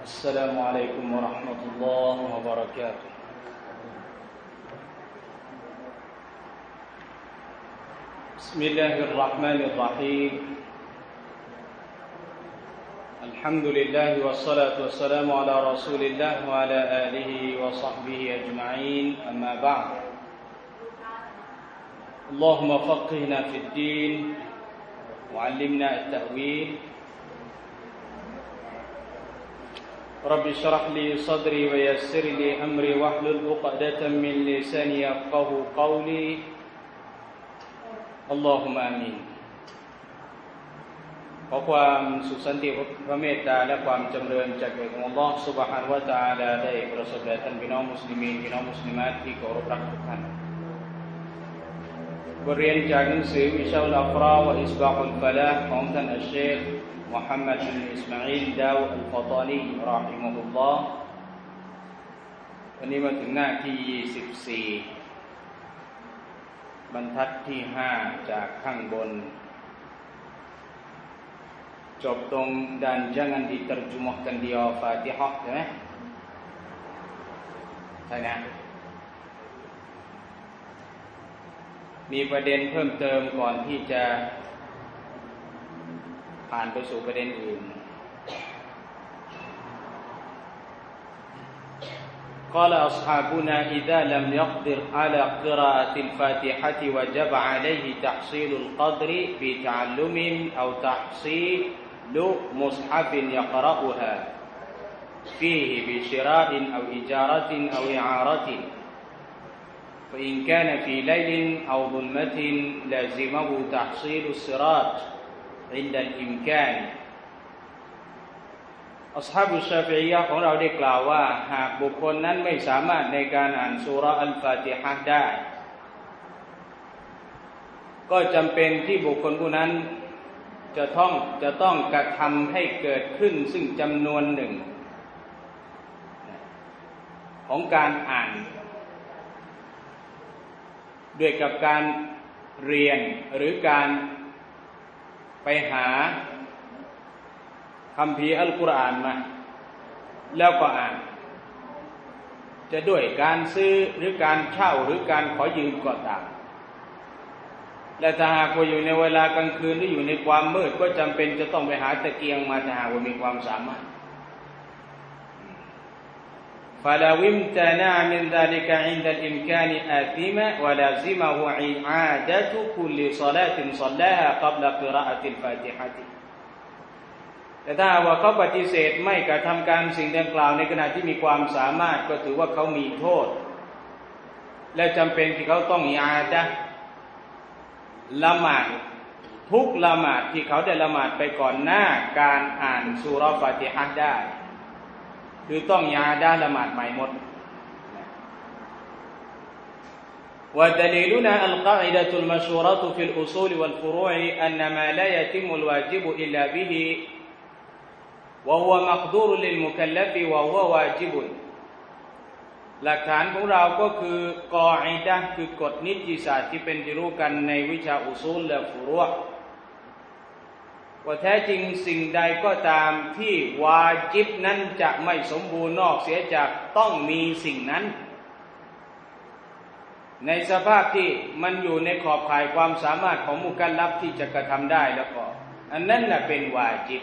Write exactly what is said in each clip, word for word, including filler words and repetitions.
السلام عليكم ورحمة الله وبركاته بسم الله الرحمن الرحيم الحمد لله والصلاة والسلام على رسول الله وعلى آله وصحبه أجمعين أما بعد اللهم فقهنا في الدين وعلمنا التأويل رب اشرح لي صدري ويسر لي أمري واحلل عقدة من لساني يفقهوا قولي اللهم آمينขอความสุขสันติพระเมตตาและความจำเริญจากพระองค์อัลเลาะห์ซุบฮานะฮูวะตะอาลาได้ประสบแด่ท่านพี่น้องมุสลิมีนพี่น้องมุสลิมาตที่เคารพรักทุกท่านบทเรียนจากหนังสือมิชาอุลอัฟราวะอิสบาอุลฟะลาห์ของท่านอัชเชคมุฮัมมัดบินอิสมาอีลดาวอัลฟะฏานีรอฮิมะฮุลลอฮ์วันนี้มาถึงหน้าที่ยี่สิบสี่บรรทัดที่ห้าจากข้างบนจบตรง dan jangan diterjemahkan di Al-Fatihah ใช่ไหมใช่นะมีประเด็นเพิ่มเติมก่อนที่จะผ่านไปสู่ประเด็นอื่นقال أصحابنا إذا لم يقدر على قراءة الفاتحة وجب عليه تحصيل القدر بتعلم أو تحصيل مصحف يقرأها فيه بشراء أو إجارة أو إعارة فإن كان في ليل أو ظلمة لازمه تحصيل السراج عند الإمكانอัศฮาบุชชาฟิอียะห์ของเราได้กล่าวว่าหากบุคคลนั้นไม่สามารถในการอ่านซูเราะห์อัลฟาติฮะห์ได้ก็จำเป็นที่บุคคลผู้นั้นจะต้องจะต้องกระทำให้เกิดขึ้นซึ่งจำนวนหนึ่งของการอ่านด้วยกับการเรียนหรือการไปหาคัมภีร์อัลกุรอานมาแล้วก็อ่านจะด้วยการซื้อหรือการเช่าหรือการขอยืมก็ตามและถ้าหากว่าอยู่ในเวลากลางคืนหรืออยู่ในความมืดก็จำเป็นจะต้องไปหาตะเกียงมาถ้าหากว่ามีความสามารถ فلو امتنع من ذلك عند الإمكان آثم ولازمه إعادة كل صلاة صلاها قبل قراءة الفاتحةแต่ถ้าว่าเขาปฏิเสธไม่กระทำการสิ่งดังกล่าวในขณะที่มีความสามารถก็ถือว่าเขามีโทษและจำเป็นที่เขาต้องอิอาดะห์ละหมาดทุกละหมาดที่เขาได้ละหมาดไปก่อนหน้าการอ่านซูเราะห์ฟาติฮะห์ได้คือต้องอิอาดะห์ละหมาดใหม่หมดودليلنا القاعدة المشهورة في الأصول والفروع أن ما لا يتم الواجب إلا به وهو مقدور للمكلف وهو واجب หลักฐานของเราก็คือกออิดะห์คือกฎนิติศาสตร์ที่เป็นที่รู้กันในวิชาอุซูลและฟุรุอ์ว่าแท้จริงสิ่งใดก็ตามที่วาญิบนั้นจะไม่สมบูรณ์นอกเสียจากต้องมีสิ่งนั้นในสภาพที่มันอยู่ในขอบข่ายความสามารถของมุกัลลัฟที่จะกระทำได้แล้วก็อันนั้นน่ะเป็นวาญิบ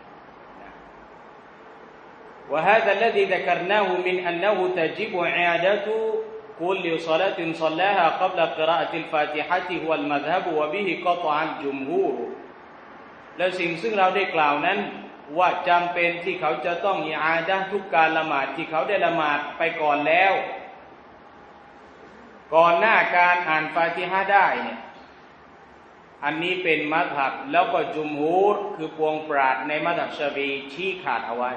وهذا الذي ذكرناه من أنه تجب إعادة كل صلاة صلاها قبل قراءة الفاتحة هو المذهب وبه قطع الجمهور และสิ่งซึ่งเราได้กล่าวนั้นว่าจำเป็นที่เขาจะต้องอิอาดะห์ทุกการละหมาดที่เขาได้ละหมาดไปก่อนแล้วก่อนหน้าการอ่านฟาติฮะห์ได้เนี่ยอันนี้เป็นมัซฮับแล้วก็จุมฮูรคือปวงปราชญ์ในมัซฮับชาฟีอีชี้ขาดเอาไว้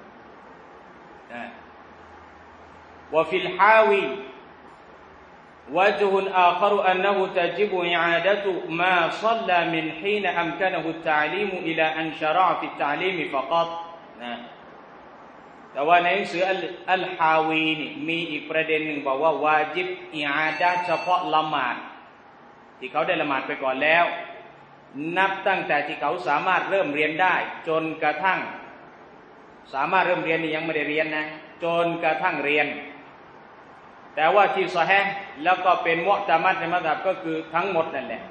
وفي الحاوي وجه آخر أنه تجب إعادة ما صلى من حين أمكنه التعليم إلى أن شرع في التعليم فقط แต่ว่าในหนังสืออัลฮาวีนี่มีอีกประเด็นหนึ่งบอกว่าวาญิบอิอาดะห์เฉพาะละหมาดที่เขาได้ละหมาดไปก่อนแล้ว นับตั้งแต่ที่เขาสามารถเริ่มเรียนได้จนกระทั่งสามารถเริ่มเรียนนี่ยังไม่ได้เรียนนะจนกระทั่งเรียนแต่ว่าที่ซอฮีห์แล้วก็เป็นมุอ์ตะมัดในมัซฮับก็คือทั้งหมดนั่นแหละ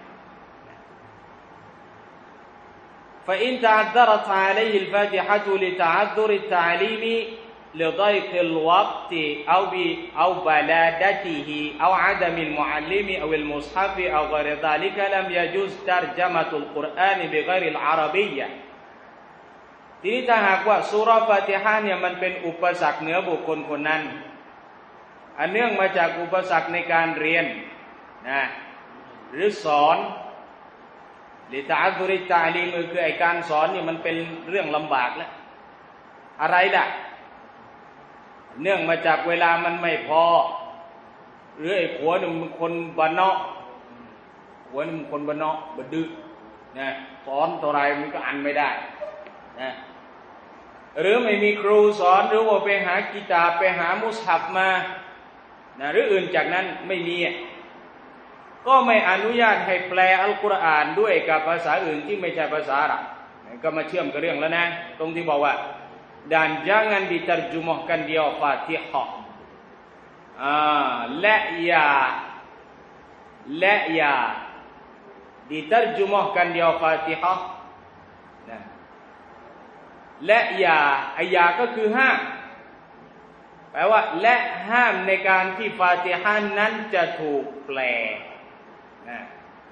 فإن تعذرت عليه الفاتحة لتعذر التعليم لضيق الوقت أو ب أو بلادته أو عدم المعلم أو المصحف أو غير ذلك لم يجوز ترجمة القرآن بغير العربية ทีนี้ถ้าหากว่าซูเราะห์ฟาติฮะห์เนี่ยมันเป็นอุปสรรคเหนือบุคคลคนนั้นอันเนื่องมาจากอุปสรรคในการเรียนนะหรือสอนลิตะอัซซุริตตะอลีมคือไอ้การสอนนี่มันเป็นเรื่องลำบากแล้วอะไรล่ะเนื่องมาจากเวลามันไม่พอหรือไอ้ผัวนี่มันคนบ้านนอกผัวนี่มันคนบ้านนอกบ่ดื้อนะสอนเท่าไรมันก็อ่านไม่ได้นะหรือไม่มีครูสอนหรือว่าไปหากิตาบไปหามุสฮัฟมานะหรืออื่นจากนั้นไม่มีก็ไม่อนุญาตให้แปลอัลกุรอานด้วยกับภาษาอื่นที่ไม่ใช่ภาษาอาหรับก็มาเชื่อมกับเรื่องแล้วนะตรงที่บอกว่าdan jangan diterjemahkan dia Fatihah ah la ya la ya diterjemahkan dia Fatihah นะและอย่าไอ้อย่าก็คือห้ามแปลว่าและห้ามในการที่ฟาติฮะห์นั้นจะถูกแปลนะ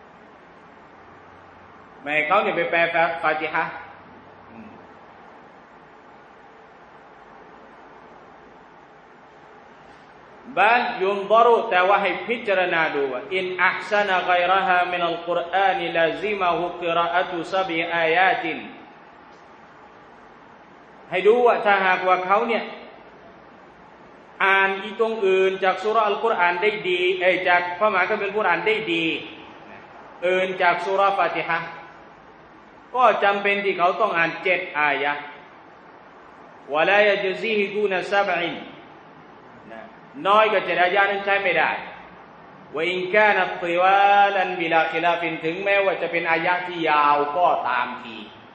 ไม่ให้เขาเนี่ยไปแปลฟาติฮะห์บัลยุนฎอรุแต่ว่าให้พิจารณาดูว่าอินอัห์ซะนะฆอยเราะฮามินัลกุรอานิลาซิมะฮุกิรออะตุซับอิอายาตินให้ดูว่าถ้าหากว่าเขาเนี่ยอ่านอีตรงอื่นจากซูเราะห์อัลกุรอานได้ดีเอ้ยจากพระมหาคัมภีร์กุรอานได้ดีอื่นจากซูเราะห์ฟาติฮะห์ก็จำเป็นที่เขาต้องอ่านเจ็ดอายะห์วะลายะจุซีฮิดูนะซับอินน้อยกว่าเจ็ดอายะห์นั้นใช้ไม่ได้ว่าอินกานะติวาลันบิลาคิลาฟินถึงแม้ว่าจะเป็นอายะห์ที่ยาวก็ตามที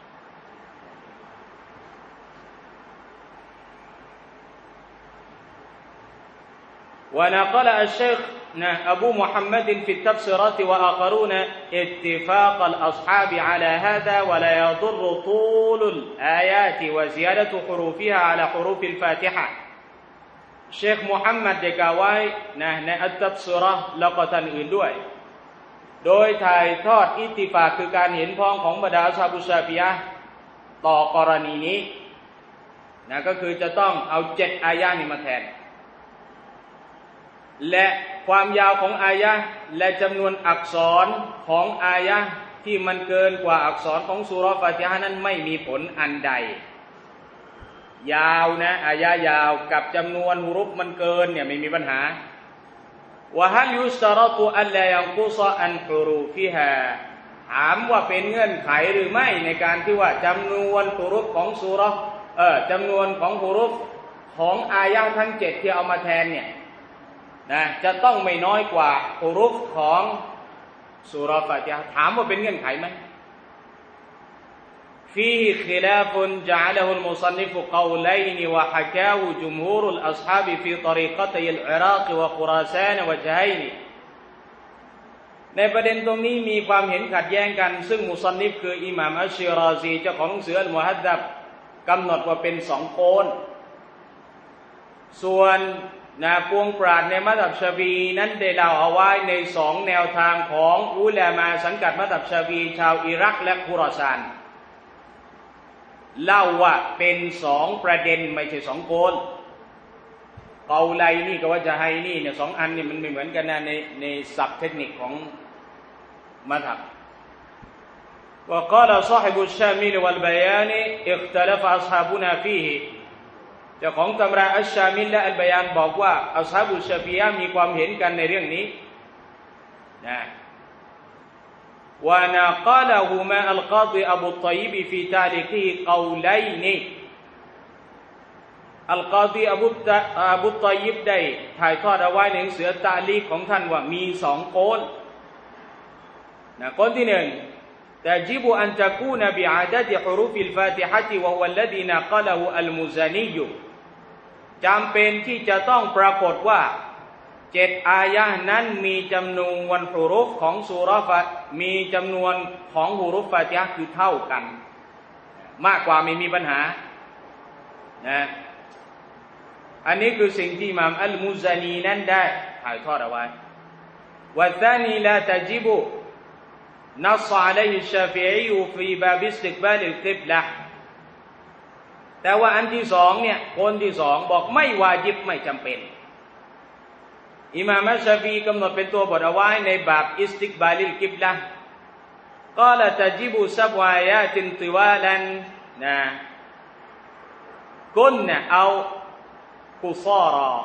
ونقل الشيخ أبو محمد في التفسيرات وآخرون اتفاق الأصحاب على هذا ولا يضر طول الآيات وزيادة حروفها على حروف الفاتحة الشيخ محمد ได้กล่าวไว้นะในอัตตัฟซีเราะห์แล้วก็ท่านอื่นด้วยโดยถ่ายทอดอิตติฟากคือการเห็นพ้องของบรรดาอัศฮาบุชชาฟิอะห์ต่อกรณีนี้นะก็คือจะต้องเอาเจ็ดอายะห์นี้มาแทนและความยาวของอายะห์และจำนวนอักษรของอายะห์ที่มันเกินกว่าอักษรของซูเราะห์ฟาติฮะห์นั้นไม่มีผลอันใดยาวนะอายะห์ยาวกับจำนวนฮุรุฟมันเกินเนี่ยไม่มีปัญหาวะฮัลยุสตะรอตุอัลลายันกุซะอันฮุรูฟิฮาถามว่าเป็นเงื่อนไขหรือไม่ในการที่ว่าจำนวนฮุรุฟของซูเราะห์เออจำนวนของฮุรุฟของอายะห์ทั้งเจ็ดที่เอามาแทนเนี่ยนะจะต้องไม่น้อยกว่าฮุรุฟของซูเราะห์ฟาติฮะห์ถามว่าเป็นเงื่อนไขไหมفيه خلاف جعله المصنف قولين وحكاه جمهور الأصحاب في طريقتي العراق وخراسان وجهين ในประเด็นตรงนี้มีความเห็นขัดแย้งกันซึ่งมุซันนิฟคืออิหม่ามอัชชิราซีเจ้าของหนังสืออัลมุฮัดดับกำหนดว่าเป็นสองโกนส่วนนะพวงปราชญ์ในมัซฮับชาฟีอีนั้นได้เล่าเอาไว้ในสองแนวทางของอุลามะสังกัดมัซฮับชาฟีอีชาวอิรักและคุรอซานเล่าว่าเป็นสองประเด็นไม่ใช่สองโกนเกาไลนี่กับว่าจะให้นี่เนี่ยสองอันนี่มันไม่เหมือนกันนะในในศัพท์เทคนิคของมัซฮับوقال صاحب الشامل والبيان اختلف أصحابنا فيه เจ้าของตำราอัชชามิลและอัลบยานบอกว่าอัศฮาบุชชาฟีอะห์มีความเห็นกันในเรื่องนี้นะونقلهما القاضي أبو الطيب في تاريخه قولين القاضي أبو أبو الطيب ได้ถ่ายทอดเอาไว้ในหนังสือตะลีกของท่านว่ามีสองโกนนะโกนที่หนึ่ง تجب أن تكون بعدد حروف الفاتحة وهو الذي نقله المزني จำเป็นที่จะต้องปรากฏว่าเจ็ดอายะห์นั้นมีจำนวนฮุรุฟของซูเราะห์ฟามีจำนวนของฮุรุฟฟาติฮะห์คือเท่ากันมากกว่าไม่มีปัญหานะอันนี้คือสิ่งที่อิหม่ามอัลมุซานีนั้นได้ถ่ายทอดเอาไว้والثاني لا تجب نص عليه الشافعي في باب استقبال القبلة แต่ว่าอันที่สองเนี่ยคนที่สองบอกไม่วาญิบไม่จำเป็นอิหม่ามอัชชาฟีกำหนดเป็นตัวบทเอาไว้ในบาบอิสติกบาลิลกิบละห์กอละตะจิบุซับวายาตินติวาลันนะกุนนะเอากุซารา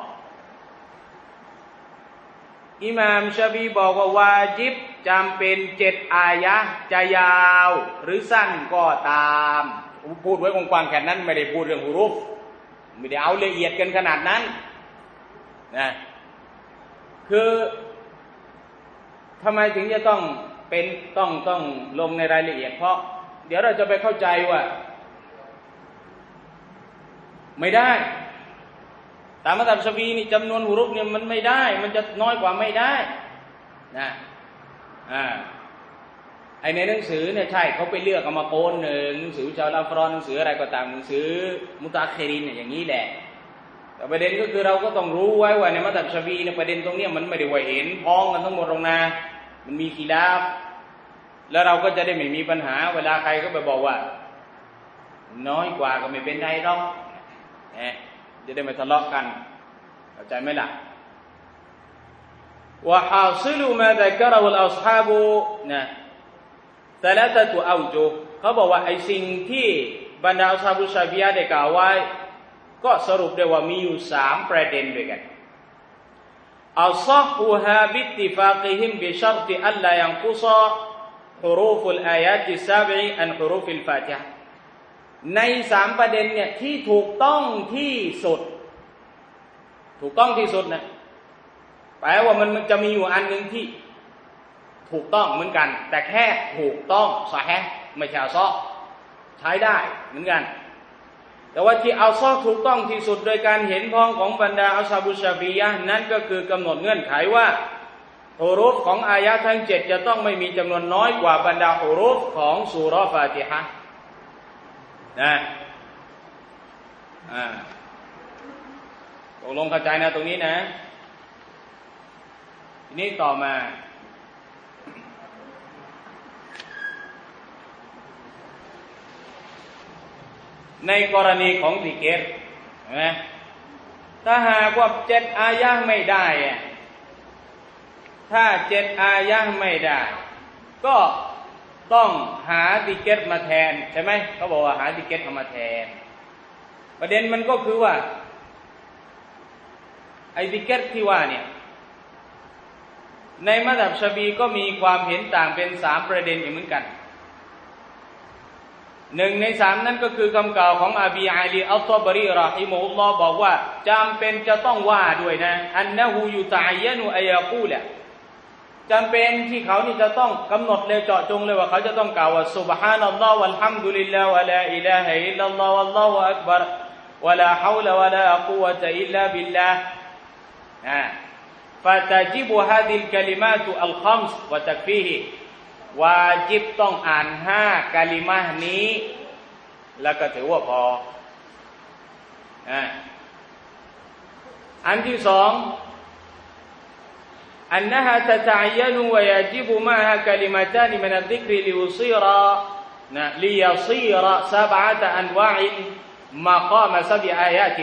อิหม่ามชาฟีบอกว่าวาญิบจำเป็นเจ็ดอายะห์จะยาวหรือสั้นก็ตามพูดไว้กว้างๆแค่นั้นไม่ได้พูดเรื่องฮุรุฟไม่ได้เอาละเอียดกันขนาดนั้นนะคือทำไมถึงจะต้องเป็นต้องต้องลงในรายละเอียดเพราะเดี๋ยวเราจะไปเข้าใจว่าไม่ได้ตามมัธยมชาฟีนี่จำนวนฮุรุฟเนี่ยมันไม่ได้มันจะน้อยกว่าไม่ได้นะอ่าไอในหนังสือเนี่ยใช่เขาไปเลือกเอามาโกนหนึ่งหนังสือชาวลาฟรอนหนังสืออะไรก็ตามหนังสือมุตะอัคคิรินเนี่ยอย่างนี้แหละแต่ประเด็นก็คือเราก็ต้องรู้ไว้ว่าในมัธยมชาฟีในประเด็นตรงนี้มันไม่ได้ว่าเห็นพ้องกันทั้งหมดตรงนะมันมีขีลาฟแล้วเราก็จะได้ไม่มีปัญหาเวลาใครก็ไปบอกว่าน้อยกว่าก็ไม่เป็นไรหรอกนะจะได้ไม่ทะเลาะกันเข้าใจไหมล่ะว่าฮาซิลุมาซักระฮุลอัศฮาบุนะซะลาซะตุเอาจุเขาบอกว่าไอ้สิ่งที่บรรดาอัศฮาบุชาฟิยะห์ได้กล่าวไว้ก็สรุปได้ว่ามีอยู่สามประเด็นด้วยกันอัศฮุฮาบิตติฟากิฮิมบิชัรติอัลลายันกุซะฮุรูฟุลอายาติซาบอิอันฮุรูฟิลฟาติฮะห์ในสามประเด็นเนี่ยที่ถูกต้องที่สุดถูกต้องที่สุดนะแปลว่ามันมันจะมีอยู่อันหนึ่งที่ถูกต้องเหมือนกันแต่แค่ถูกต้องซอฮีฮ์ไม่ใช่อัศฮ์ใช้ได้เหมือนกันแต่ว่าที่อัศฮ์ถูกต้องที่สุดโดยการเห็นพ้องของบรรดาอัศฮาบุชาฟียะห์นั้นก็คือกำหนดเงื่อนไขว่าฮุรูฟของอายะห์ทั้งเจ็ดจะต้องไม่มีจำนวนน้อยกว่าบรรดาฮุรูฟของซูเราะห์ฟาติฮะห์นะอ่าตกลงเข้าใจนะตรงนี้นะทีนี้ต่อมาในกรณีของซิกรเห็นไหมถ้าหากว่าเจ็ดอายะห์ไม่ได้ถ้าเจ็ดอายะห์ไม่ได้ก็ต้องหาซิกรมาแทนใช่ไหมเขาบอกว่าหาซิกรเอามาแทนประเด็นมันก็คือว่าไอ้ซิกรที่ว่าเนี่ยในมัธยมชาฟีก็มีความเห็นต่างเป็นสามประเด็นอยู่เหมือนกันหนึ่งในสามนั้นก็คือคำกล่าวของอบีอาลีอัลตอบรีเราะฮิมะฮุลลอฮ์บอกว่าจำเป็นจะต้องว่าด้วยนะอันนะฮูยุตะอัยยะนุอัยยะกูละจำเป็นที่เขานี่จะต้องกำหนดเลยเจาะจงเลยว่าเขาจะต้องกล่าวว่าซุบฮานัลลอฮ์วัลฮัมดุลิลลาฮ์วะลาอิลาฮะอิลลัลลอฮ์วัลลอฮุอักบัรวะลาฮาวละวะลากุวะตะอิลลาบิลลาห์อ่าفتجب هذه الكلمات الخمس وتكفيه วาญิบต้องอ่านห้ากะลิมะห์นี้แล้วก็ถือว่าพออ่าอันที่สองأنها تتعين ويجب معها كلمتان من الذكر ليصير ليصير سبعة أنواع مقام سبع آيات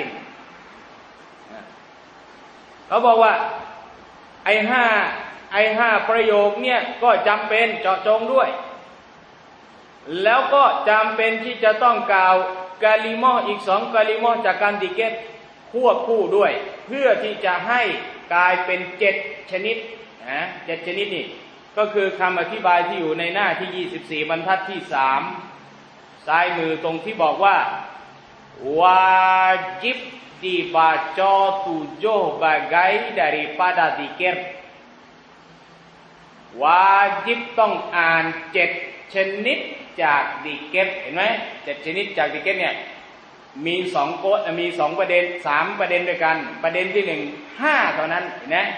เขาบอกว่าไอ้ห้าไอ้ห้าประโยคเนี่ยก็จำเป็นเจาะจงด้วยแล้วก็จำเป็นที่จะต้องกล่าวกะลิมะห์อีกสองกะลิมะห์จากการดิเกตควบคู่ด้วยเพื่อที่จะให้กลายเป็นเจ็ดชนิดนะเจ็ดชนิดนี่ก็คือคำอธิบายที่อยู่ในหน้าที่ยี่สิบสี่บรรทัดที่สามซ้ายมือตรงที่บอกว่าวาญิบdibaca tujuh bagai daripada zikir วาญิบต้องอ่านเจ็ดชนิดจากดิเกตเห็นไหมเจ็ดชนิดจากดิเกตเนี่ยมีสองโกมีสองประเด็นสามประเด็นด้วยกันประเด็นที่หนึ่งห้าเท่านั้นเห็นไหม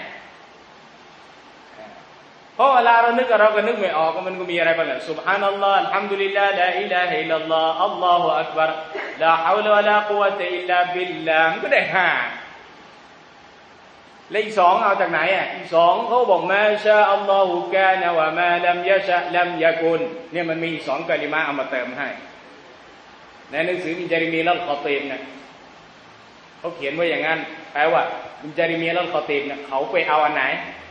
เพราะเวลาเรานึกเราก็นึกไม่ออกมันก็มีอะไรบ้างล่ะซุบฮานัลลอฮ์อัลฮัมดุลิลลาห์ลาอิลาฮะอิลลัลลอฮ์อัลลอฮุอักบัรลาฮาวละวะลากุวะตะอิลลาบิลลาห์มันก็ได้ห้าและอีกสองเอาจากไหนอ่ะอีกสองเขาบอกมาชาอัลลอฮุกานะวะมาลัมยะชะลัมยะกุนเนี่ยมันมีสองกะลิมะเอามาเติมให้ในหนังสือมินจาริมีลัลคอตีบเนี่ยเขาเขียนไว้อย่างนั้นแปลว่ามินจาริมีลัลคอตีบเนี่ยเขาไปเอาอันไหน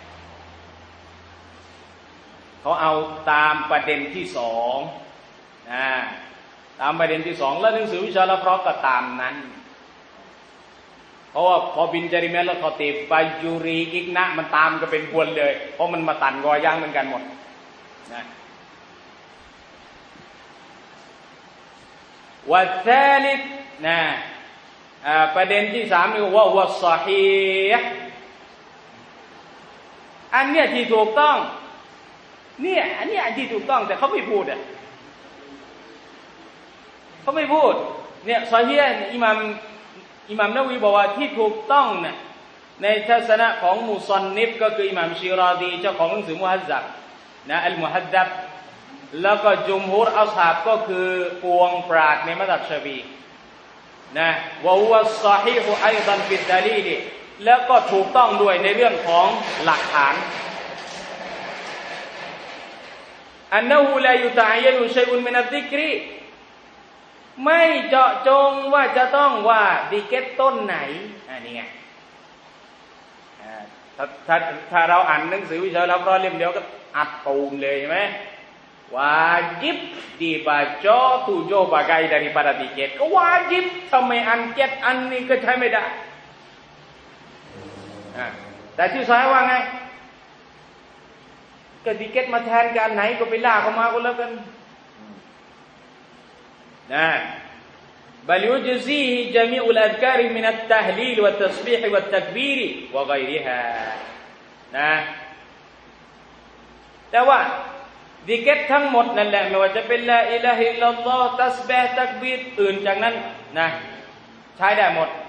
เขาเอาตามประเด็นที่สองนะตามประเด็นที่สองแล้วหนังสือวิชาละฟรอก็ตามนั้นเพราะว่าพอบินจาริมีลัลคอตีบบายูรีอิกนะมันตามก็เป็นพวนเลยเพราะมันมาตันกอย่างเหมือนกันหมดนะวัดซาลิสนะประเด็นที่สามนี่ว่าวัศฮีฮ์อันเนี้ยที่ถูกต้องเนี่ยอันเนี้ยที่ถูกต้องแต่เขาไม่พูดอ่ะเขาไม่พูดเนี่ยซอฮีฮ์อิหม่ามอิหม่ามนะวีบอกว่าที่ถูกต้องเนี่ยในทัศนะของมุซันนิฟก็คืออิหม่ามชิราดีเจ้าของหนังสือมุฮัดซับนะอัลมุฮัดซับแล้วก็จุมฮูรอัศฮาบก็คือปวงปราชญ์ในมัซฮับชาฟีนะวะฮุวัศศอฮีฮุอัยฎันฟิดดะลีลแล้วก็ถูกต้องด้วยในเรื่องของหลักฐานอันนะฮูลายุตะอัยยันุชัยอุนมินัดซิกรีไม่เจาะจงว่าจะต้องว่าดิเกตต้นไหนอันนี้ไงถ้าถ้าถ้าเราอ่านหนังสือวิชาเราก็เล่มเดียวก็อัดตูมเลยใช่ไหมwajib dibaca tujuh bagai daripada tiket ก็ wajib ทำไมอันเจ็ดอันนี้ก็ใช้ไม่ได้แต่ที่สายว่าไงก็ติเก็ตมาแทนกันไหนก็ไปล่าเข้ามาก็แล้วกันนะبل يجزيه جميع الأذكار من التهليل والتسبيح والتكبير وغيرها นะแต่ว่าดิเกตทั้งหมดนั่นแหละไม่ว่าจะเป็นลาอิลาฮะอิลลัลลอฮ์ตัสบีห์ตักบีรอื่นจากนั้นนะใช้ได้หมด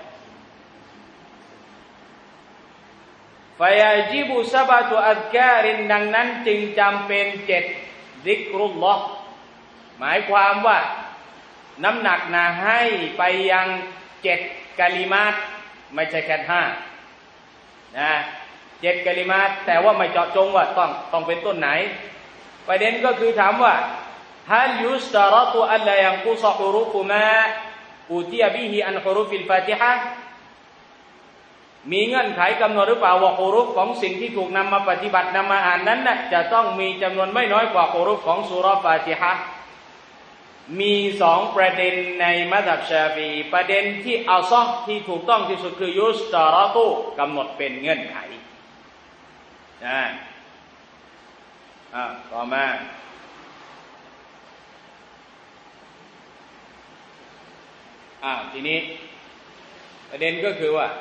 ฟะยาจิบุซะบะตุอัซการินดังนั้นจึงจำเป็นเจ็ดซิกรุลลอฮ์หมายความว่าน้ำหนักนะให้ไปยังเจ็ดกะลิมาตไม่ใช่แค่ห้านะเจ็ดกะลิมาตแต่ว่าไม่เจาะจงว่าต้องต้องเป็นต้นไหนประเด็นก็คือถามว่าฮัลยุสตารตุอัลลายังกุซฮุรุฟมาอุติยบิฮิอันฮุรุฟิลฟาติฮะห์มีเงื่อนไขกำหนดหรือเปล่าว่าฮุรุฟของสิ่งที่ถูกนำมาปฏิบัตินำมาอ่านนั้นน่ะจะต้องมีจำนวนไม่น้อยกว่าฮุรุฟของซูเราะห์ฟาติฮะห์มีสองประเด็นในมัซฮับชาฟีอีประเด็นที่อัศห์ที่ถูกต้องที่สุดคือยุสตารตุกำหนดเป็นเงื่อนไขนะอ่าต่อมาอ่าทีนี้ประเด็นก็คือว่า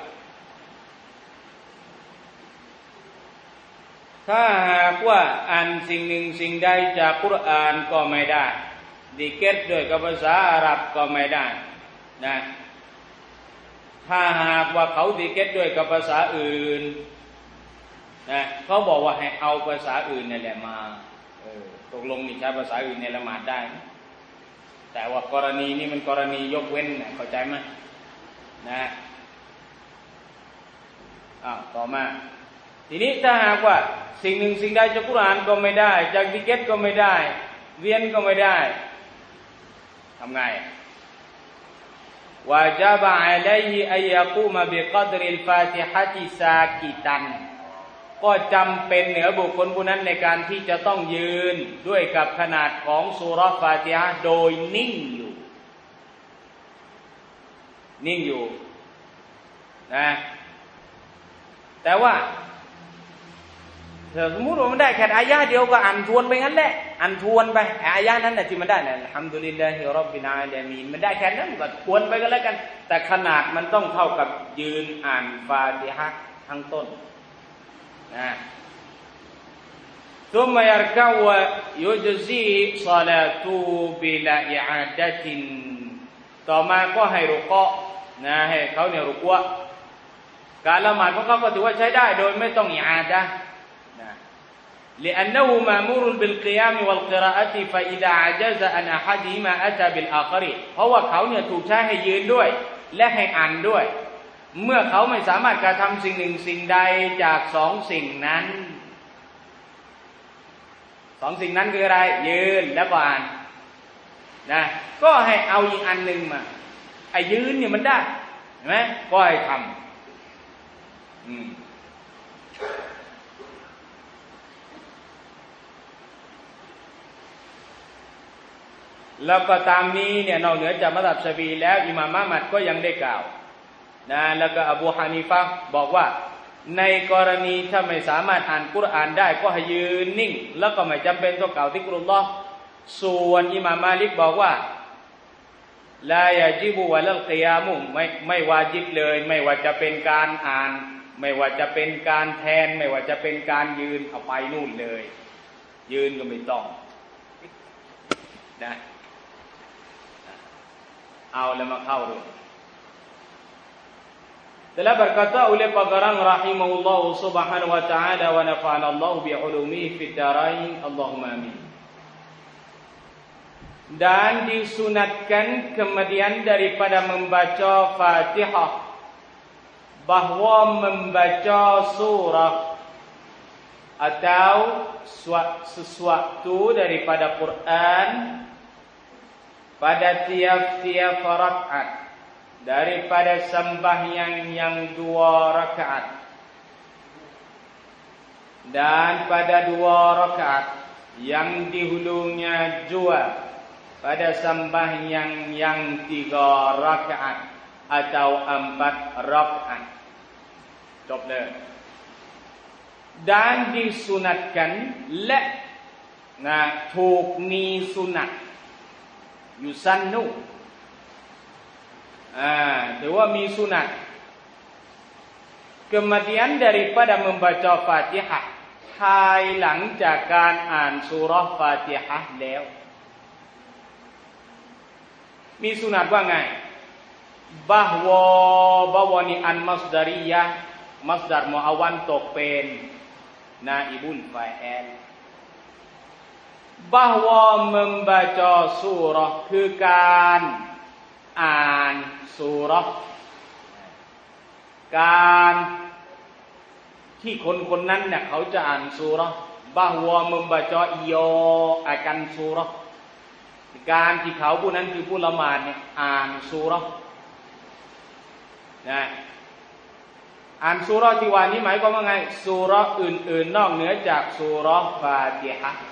ถ้าหากว่าอ่านสิ่งหนึ่งสิ่งใดจากกุรอานก็ไม่ได้ดิเกตด้วยกับภาษาอาหรับก็ไม่ได้นะถ้าหากว่าเขาดิเกตด้วยกับภาษาอื่นนะเขาบอกว่าให้เอาภาษาอื่นนี่แหละมาเออตกลงนี่ใช้ภาษาอื่นในละหมาดได้แต่ว่ากรณีนี้มันกรณียกเว้นนะเข้าใจไหมนะอ้าวต่อมาทีนี้ถ้าหากว่าสิ่งหนึ่งสิ่งใดจากกุรอานก็ไม่ได้จากดิเกตก็ไม่ได้เวียนก็ไม่ได้ทำไงวะญะบะอะลัยฮิอัยยะกูมะบิกัดริลฟาติฮะติซากิตันก็จำเป็นเหนือบุคคลผู้นั้นในการที่จะต้องยืนด้วยกับขนาดของซูเราะห์ฟาติฮะห์โดยนิ่งอยู่นิ่งอยู่นะแต่ว่าถ้าสมมุติว่ามันได้แค่อายะห์เดียวก็อ่านทวนไปงั้นแหละอ่านทวนไปอายะห์นั้นน่ะที่มันได้น่ะอัลฮัมดุลิลลาฮิร็อบบิลอาลามีนมันได้แค่นั้นก็ทวนไปก็แล้วกันแต่ขนาดมันต้องเท่ากับยืนอ่านฟาติฮะห์ทั้งต้นนะ ثم يركع ويجزي صلاته بلا إعادة ต่อมาก็ให้รุกอนะให้เขาเนี่ยรุกวะการละหมาดของเขาก็ถือว่าใช้ได้โดยไม่ต้องอิอาดะห์นะ لأنه مأمور بالقيام والقراءة فإذا عجز عن أحدهما أتى بالآخر เพราะว่าเขาเนี่ยถูกใช้ให้ยืนด้วยและให้อ่านด้วยเมื่อเขาไม่สามารถกระทำสิ่งหนึ่งสิ่งใดจากสองสิ่งนั้นสองสิ่งนั้นคืออะไรยืนแล้วก็อ่านนะก็ให้เอาอีกอันหนึ่งมาไอ้ยืนเนี่ยมันได้เห็นไหมก็ให้ทำอืมแล้วก็ตามนี้เนี่ยนอกเหนือจากมัซฮับชาฟีแล้วอิหม่ามอะห์มัดก็ยังได้กล่าวนะแล้วก็อบูฮานิฟะห์บอกว่าในกรณีถ้าไม่สามารถอ่านกุรอานได้ก็ให้ยืนนิ่งแล้วก็ไม่จำเป็นต้องกล่าวซิกรุลลอฮ์ส่วนอิหม่ามมาลิกบอกว่าลายาจิบุวะลัลกิยามุไม่ไม่วาญิบเลยไม่ว่าจะเป็นการอ่านไม่ว่าจะเป็นการแทนไม่ว่าจะเป็นการยืนเอาไปนู่นเลยยืนก็ไม่ต้องนะเอาแล้วมาเข้าดูtelah berkata oleh Pagarang rahimahullah subhanahu wa ta'ala wa nafa'ana Allah bi'ulumihi fid darain Allahumma amin. Dan disunatkan kemudian daripada membaca Fatihah bahwa membaca surah atau sesuatu daripada Quran pada tiap-tiap rakaat daripada sembahyang yang dua rakaat dan pada dua rakaat yang di hulunya dua pada sembahyang yang tiga rakaat atau empat rakaat. Jawabเลย dan disunatkan และนะถูกมีสุนัตยุซันนุอ่าถือว่ามีสุนัต kemudian daripada membaca Fatihah ภายหลังจากการอ่านซูเราะห์ฟาติฮะห์แล้วมีสุนัตว่าไง bahwa bahwa ni an masdariyah masdar muawwan ตกเป็นnaibul fa'il bahwa membaca surah คือการอ่านซูเราะห์การที่คนคนนั้นเนี่ยเขาจะอ่านซูเราะห์ bahwa membaca iyo akan surah การที่เขาผู้นั้นคือผู้ละหมาดเนี่ยอ่านซูเราะห์นะอ่านซูเราะห์ที่ว่านี้หมายความว่าไงซูเราะห์อื่นๆนอกเหนือจากซูเราะห์ฟาติฮะห์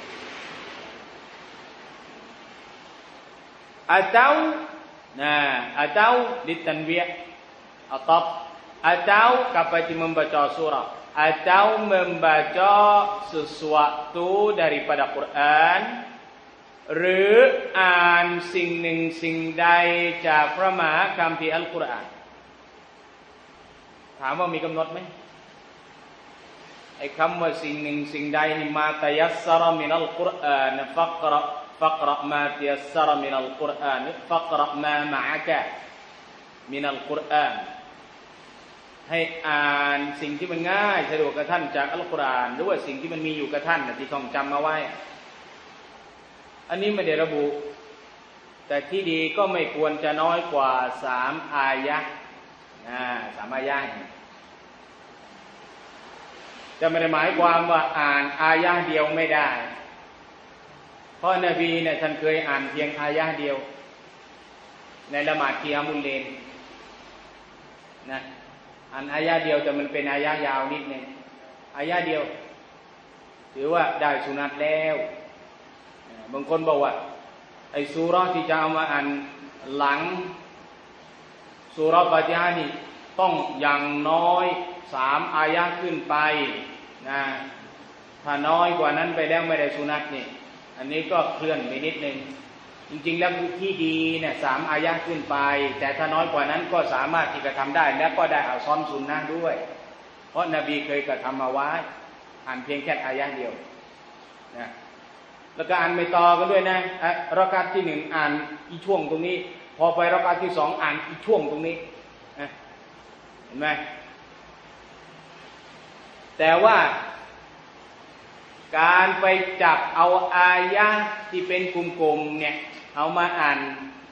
atau nah atau ditanwiyah atau atau kapati membaca surah atau membaca sesuatu daripada Quran หรืออ่านสิ่งหนึ่งสิ่งใดจากพระมหาคัมภีร์อัลกุรอานถามว่ามีกำหนดไหมไอ้คำว่าสิ่งหนึ่งสิ่งใดนี่มาตัยัสซะรมินัลกุรอานฟักเราะفاقرأ ما تيسر من القرآن فاقرأ ما معك من القرآن ให้อ่านสิ่งที่มันง่ายสะดวกกับท่านจากอัลกุรอานหรือว่าสิ่งที่มันมีอยู่กับท่านที่ท่องจำมาไว้อันนี้ไม่ได้ระบุแต่ที่ดีก็ไม่ควรจะน้อยกว่าสามอายะห์อ่าสามอายะห์จะไม่ได้หมายความว่าอ่านอายะห์เดียวไม่ได้เพราะนบีเนี่ยท่านเคยอ่านเพียงอายะห์เดียวในละหมาดกิยามุลเลลนะอ่านอายะห์เดียวแต่มันเป็นอายะห์ยาวนิดนึงอายะห์เดียวถือว่าได้สุนัตแล้วบางคนบอกว่าไอ้ซูเราะห์ที่จะเอามาอ่านหลังซูเราะห์ฟาติฮะห์นี่ต้องอย่างน้อยสามอายะห์ขึ้นไปนะถ้าน้อยกว่านั้นไปแล้วไม่ได้สุนัตนี่อันนี้ก็เคลื่อนไปนิดนึงจริงๆแล้วที่ดีเนี่ยสามอายะห์ขึ้นไปแต่ถ้าน้อยกว่านั้นก็สามารถที่จะทำได้และก็ได้เอาซ้อนซุนนะห์ด้วยเพราะนบีเคยกระทำมาไว้อ่านเพียงแค่อายะห์เดียวนะแล้วก็อ่านไม่ต่อกันด้วยนะรากาตที่หนึ่งอ่านอีช่วงตรงนี้พอไปรากาตที่สองอ่านอีช่วงตรงนี้นะเห็นไหมแต่ว่าการไปจับเอาอายะที่เป็นกลุ่มๆเนี่ยเอามาอ่าน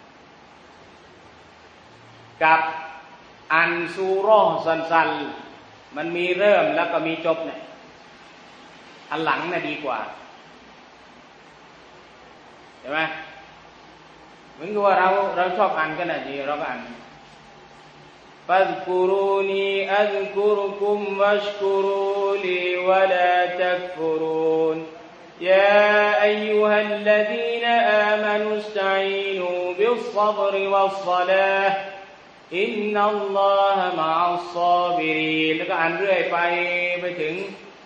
กับอ่านซูเราะห์สั้นๆมันมีเริ่มแล้วก็มีจบเนี่ยอันหลังน่ะดีกว่าใช่ไหมเหมือนกับว่าเราเราชอบอ่านกันนะจีเราก็อ่านฟัซกุรูนีอัซกุรุกุมวัชกุรูลีวะลาตักฟุรูนยาอัยยูฮัลลซีนอามานุสตัอีนูบิศศบรวัศศลาห์อินนัลลอฮะมะอัศศอบิรีนแล้วก็อ่านเรื่อยไปไปถึง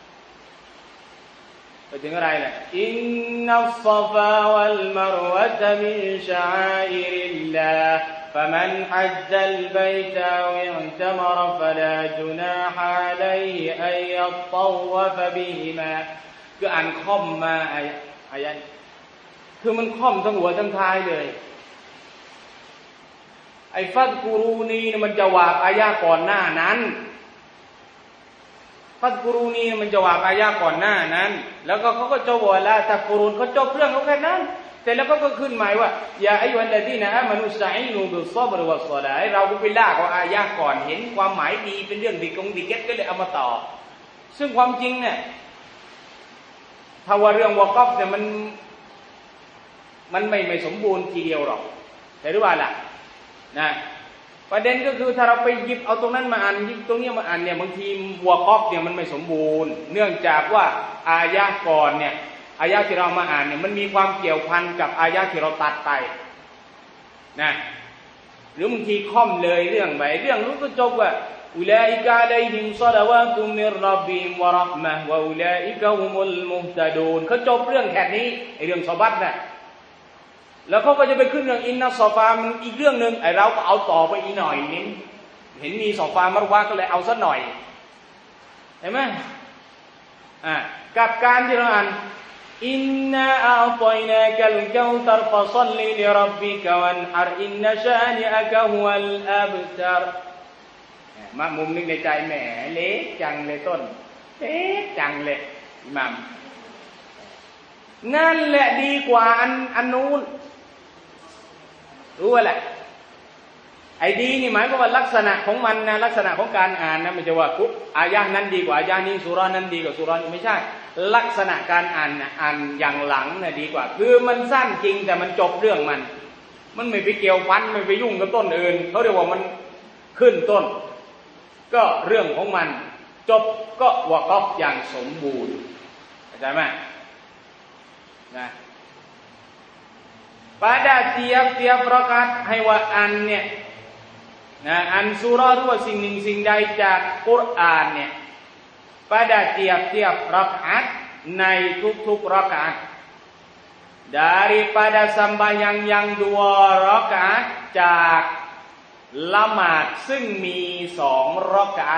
ไปถึงอะไรล่ะอินนัศศอฟาวัลมะรวะตะมินชะอาอิริลลาห์فمن حج البيت أو اعتمر فلا جناح عليه أن يطوف بهما คืออ่านค่อมมาอายะคือมันค่อมทั้งหัวทั้งท้ายเลยไอ้ฟัดกูรูนีมันจะวาบอายะก่อนหน้านั้นฟัดกูรูนีมันจะวาบอายะก่อนหน้านั้นแล้วก็เขาก็จะบอกละตักกูรูนเขาจบเรื่องเขาแค่นั้นแต่แล้วก็ขึ้นหมายว่ายาอัยยูฮัลลซีนะอามานุสตัอีนูบิศศบรวัศศลาห์เราก็ไปลากเอาอายะก่อนเห็นความหมายดีเป็นเรื่องดีกงดีเก็ตก็เลยเอามาต่อซึ่งความจริงเนี่ยถ้าว่าเรื่องวะกอฟเนี่ยมันมันไม่ไม่สมบูรณ์ทีเดียวหรอกแต่รู้ว่าล่ะนะประเด็นก็คือถ้าเราไปหยิบเอาตรงนั้นมาอ่านหยิบตรงนี้มาอ่านเนี่ยบางทีวะกอฟเนี่ยมันไม่สมบูรณ์เนื่องจากว่าอายะก่อนเนี่ยอายะที่เรามาอ่านเนี่ยมันมีความเกี่ยวพันกับอายะที่เราตัดไปนะหรือบางทีค่อมเลยเรื่องไปเรื่องรู้ก็จบว่าอุลาอิกะอะลัยฮิมศอลาวาตุมิรร็อบบิฮิมวะเราะห์มะฮ์วะอุลาอิกะฮุมุลมุฮตะดูนเขาจบเรื่องแค่นี้ไอ้เรื่องซอบัตน่ะแล้วเขาก็จะไปขึ้นเรื่องอินนัสซอฟามันอีกเรื่องนึงไอ้เราก็เอาต่อไปอีกหน่อยนึงเห็นมีซอฟามารวะก็เลยเอาซะหน่อยเห็นมั้ยอ่ะกับการที่เราอ่านอินนาอัลฏอยนากัลกาวตรฟะศ็อลลิลิร็อบบิกะวันฮัรอินนะชานิอะกะฮุวัลอับตารมามุมนึงในใจแหมเล็กจังเลยต้นเล็กจังเลยอิหม่ามนั่นแหละดีกว่าอันอันนู้นรู้อะไรไอ้ดีนี่หมายความว่าลักษณะของมันนะลักษณะของการอ่านนะไม่ใช่ว่ากุอายะห์นั้นดีกว่าอายะห์นี้ซูเราะห์นั้นดีกว่าซูเราะห์นี้ไม่ใช่ลักษณะการอ่านนะอ่านอย่างหลังน่ะดีกว่าคือมันสั้นจริงแต่มันจบเรื่องมันมันไม่ไปเกี่ยวพันไม่ไปยุ่งกับต้นอื่นเขาเรียกว่ามันขึ้นต้นก็เรื่องของมันจบก็วะกอฟอย่างสมบูรณ์เข้าใจไหมนะ pada tiap-tiap rakaat ให้ว่าอันเนี่ยนะอันซูเราะห์หรือว่าสิ่งหนึ่งสิ่งใดจากกุรอานเนี่ย pada tiap-tiap rakaat ในทุกๆ rakaat daripada sembahyang yang dua rakaat จากละหมาดซึ่งมีสองรอกาต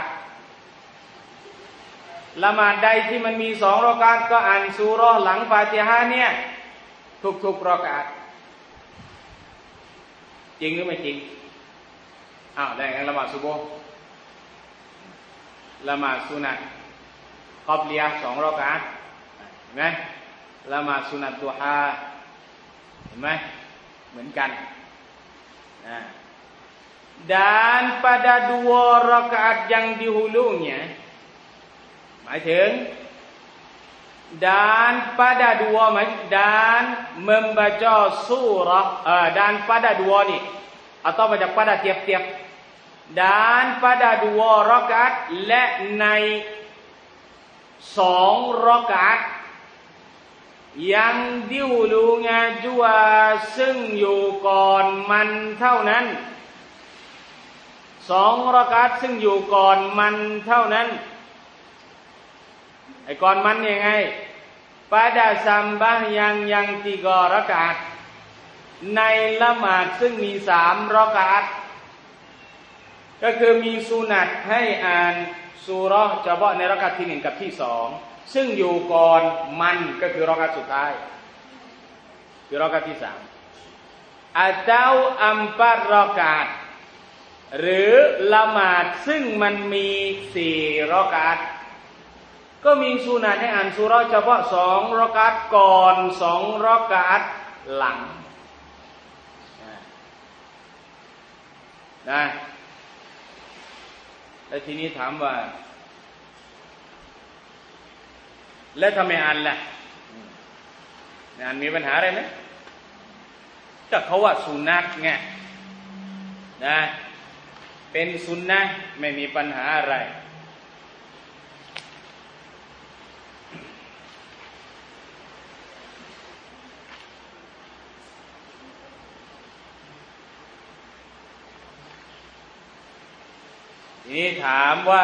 ละหมาดใดที่มันมีสองรอกาตก็อ่านซูเราะห์หลังฟาติฮะห์เนี่ยทุกๆรอกาตจริงหรือไม่จริงอ้าวได้งั้นละหมาดซุบฮ์ละหมาดสุนัตกอบลิยะห์สองรอกาตเห็นไหมละหมาดสุนัตดุฮาเห็นไหมเหมือนกันนะ dan pada dua rakaat yang dihulunya หมายถึง dan pada dua dan membaca surah uh, dan pada dua ni atau baca pada tiap-tiap dan pada dua rakaat และในสองรากาต yang dihulunya jua ซึ่งอยู่ก่อนมันเท่านั้นสองรากาตซึ่งอยู่ก่อนมันเท่านั้นไอ้ก่อนมันยังไง pada sembahyang yang tiga rakaat ในละหมาดซึ่งมีสามรากาตก็คือมีสุนัตให้อ่านซูเราะห์เฉพาะในรากาตที่หนึ่งกับที่สองซึ่งอยู่ก่อนมันก็คือรอกาตสุดท้ายคือรอกาตที่สามอัตเอาอัมปัรรอกาตหรือละหมาดซึ่งมันมีสี่รอกาตก็มีสุนัตให้อ่านซูเราะห์เฉพาะสองรอกาตก่อนสองรอกาตหลังนะแล้วทีนี้ถามว่าแล้วทำไมอ่านล่ะอ่านมีปัญหาอะไรไหมก็เขาว่าสุนัตไงนะเป็นสุนนะไม่มีปัญหาอะไรนี่ถามว่า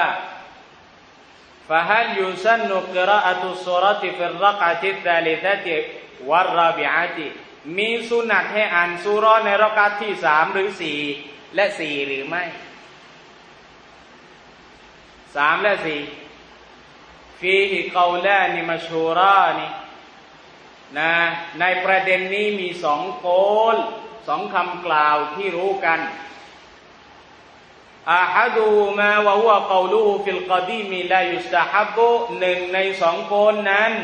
فهل يسن قراءة السورة في الركعة الثالثة والرابعة มีสุนัตให้อ่านซูเราะห์ในรอกาตที่สามหรือสี่และสี่หรือไม่สามและสี่ฟีฮิกอลานิมัชฮูรานินะในประเด็นนี้มีสองโกลสองคำกล่าวที่รู้กันอะฮัดูมาวะฮุวะกอลูฟิลกอดีมิลายุสตะฮับบุหนึ่งในสองโกลนั้น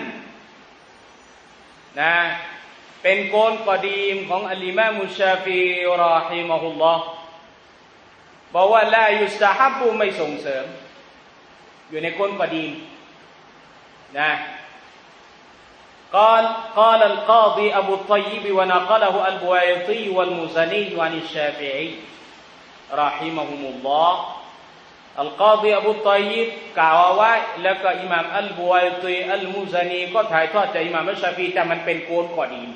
นะเป็นโกลกอดีมของอัลอิมามชาฟิอีรอฮิมะฮุลลอฮ์บอกว่าลายุสตะฮับบุไม่ส่งเสริมอยู่ในโกลกอดีมนะ قال قال القاضي أبو الطيب ونقله البويطي والمزني عن الشافعي رحمهم الله القاضي أبو الطيب กล่าวไว้แล้วก็อิหม่ามอัลบุวัยตีอัลมุซานีก็ถ่ายทอดจากอิหม่ามอัชชาฟีแต่มันเป็นโกลกอดีม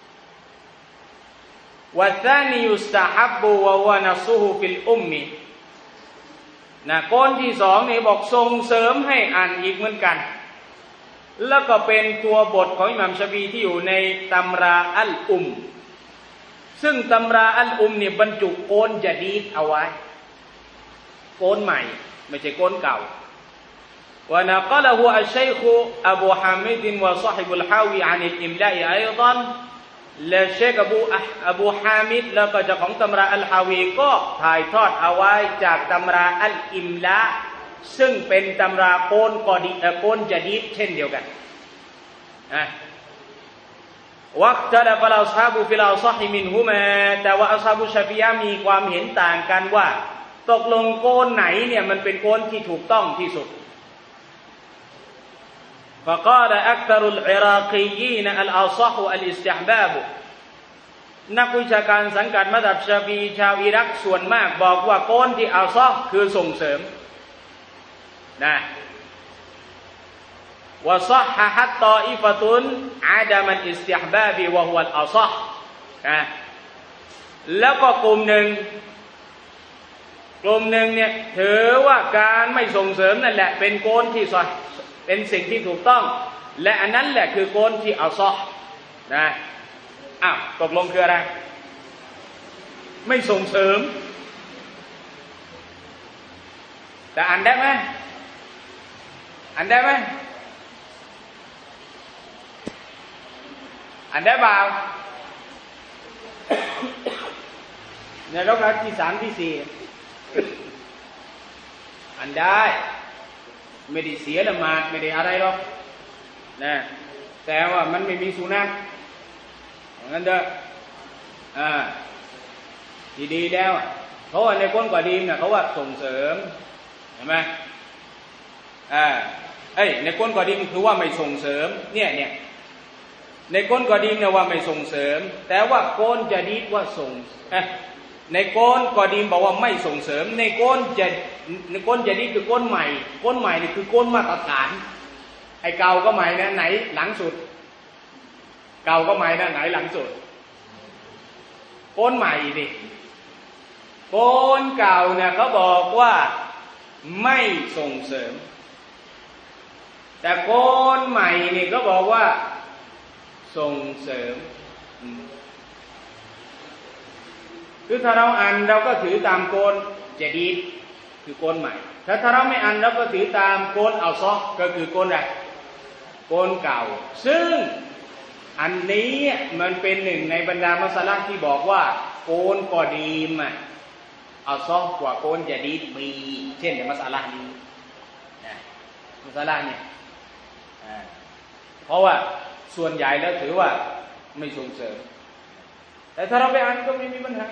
والثاني يستحب وهو نصه في الأم นะโกลที่สองนี่บอกส่งเสริมให้อ่านอีกเหมือนกันแล้วก็เป็นตัวบทของอิหม่ามชาฟีที่อยู่ในตำราอัลอุมซึ่งตำราอัลอุมเนี่ยบรรจุโกลญะดีดเอาไว้โกลใหม่ไม่ใช่โกลเก่าونقله الشيخ أبو حامد وصاحب الحاوي عن الإملاء أيضا และเชคอบูอบูฮามิดแล้วก็เจ้าของตำราอัลฮาวีก็ถ่ายทอดเอาไว้จากตำราอัลอิมลาซึ่งเป็นตำราโกลกอดีโกลญะดีดเช่นเดียวกันนะวักตะลาฟะลาอัศฮาบุฟิลาซอฮิมินฮุมาแต่ว่าอัศฮาบุชาฟิยะห์มีความเห็นต่างกันว่าตกลงโกลไหนเนี่ยมันเป็นโกลที่ถูกต้องที่สุดفقال أكثر العراقيين الأصح الاستحباب นักวิชาการสังกัดมัซฮับชาฟีชาวอิรักส่วนมากบอกว่าโกลที่อัศฮคือส่งเสริมนะوصححت طائفة عدم الاستحباب وهو الأصح นะแล้วก็กลุ่มหนึ่งกลุ่มหนึ่งเนี่ยถือว่าการไม่ส่งเสริมนั่นแหละเป็นโกลที่เป็นสิ่งที่ถูกต้องและอันนั้นแหละคือโกลที่อัศฮนะอ้าวตกลงคืออะไรไม่ส่งเสริมแต่อ่านได้ไหมอ่านได้ไหมอ่านได้เปล่าในรอกาตที่สามที่สี่อ่านได้ไม่ได้เสียละหมาดไม่ได้อะไรหรอกนะแต่ว่ามันไม่มีสุนัตงั้นเด้ออ่าดีๆแล้วเพราะว่าในโกลกอดีมเนี่ยเขาว่าส่งเสริมเห็นไหมอ่าเอ้ยในโกลกอดีมคือว่าไม่ส่งเสริมเนี่ยเนี่ยในโกลกอดีมเนี่ยว่าไม่ส่งเสริมแต่ว่าโกลญะดีดว่าส่งเอ๊ะในโกลกอดีมบอกว่าไม่ส่งเสริมในโกลจะในโกลญะดีดคือโกลใหม่โกลใหม่นี่คือโกลมาตรฐานไอ้เก่าก็ใหม่นะไหนหลังสุดเก่าก็ใหม่นะไหนหลังสุดโกลใหม่ดิโกลเก่าเนี่ยเขาบอกว่าไม่ส่งเสริมแต่โกลใหม่นี่ก็บอกว่าส่งเสริมคือถ้าเราอ่านเราก็ถือตามโกลญะดีดคือโกลใหม่ถ้าถ้าเราไม่อ่านเราก็ถือตามโกลอัศฮก็คือโกลอะไรโกนเก่าซึ่งอันนี้มันเป็นหนึ่งในบรรดามัสละที่บอกว่าโกนกอดีมอ่ะเอาซอกกว่าโกนจะดีมีเช่นในมัสละนี้นะมัสละเนี่ยเพราะว่าส่วนใหญ่แล้วถือว่าไม่ส่งเสริมแต่ถ้าเราไปอ่านก็ไม่มีปัญหา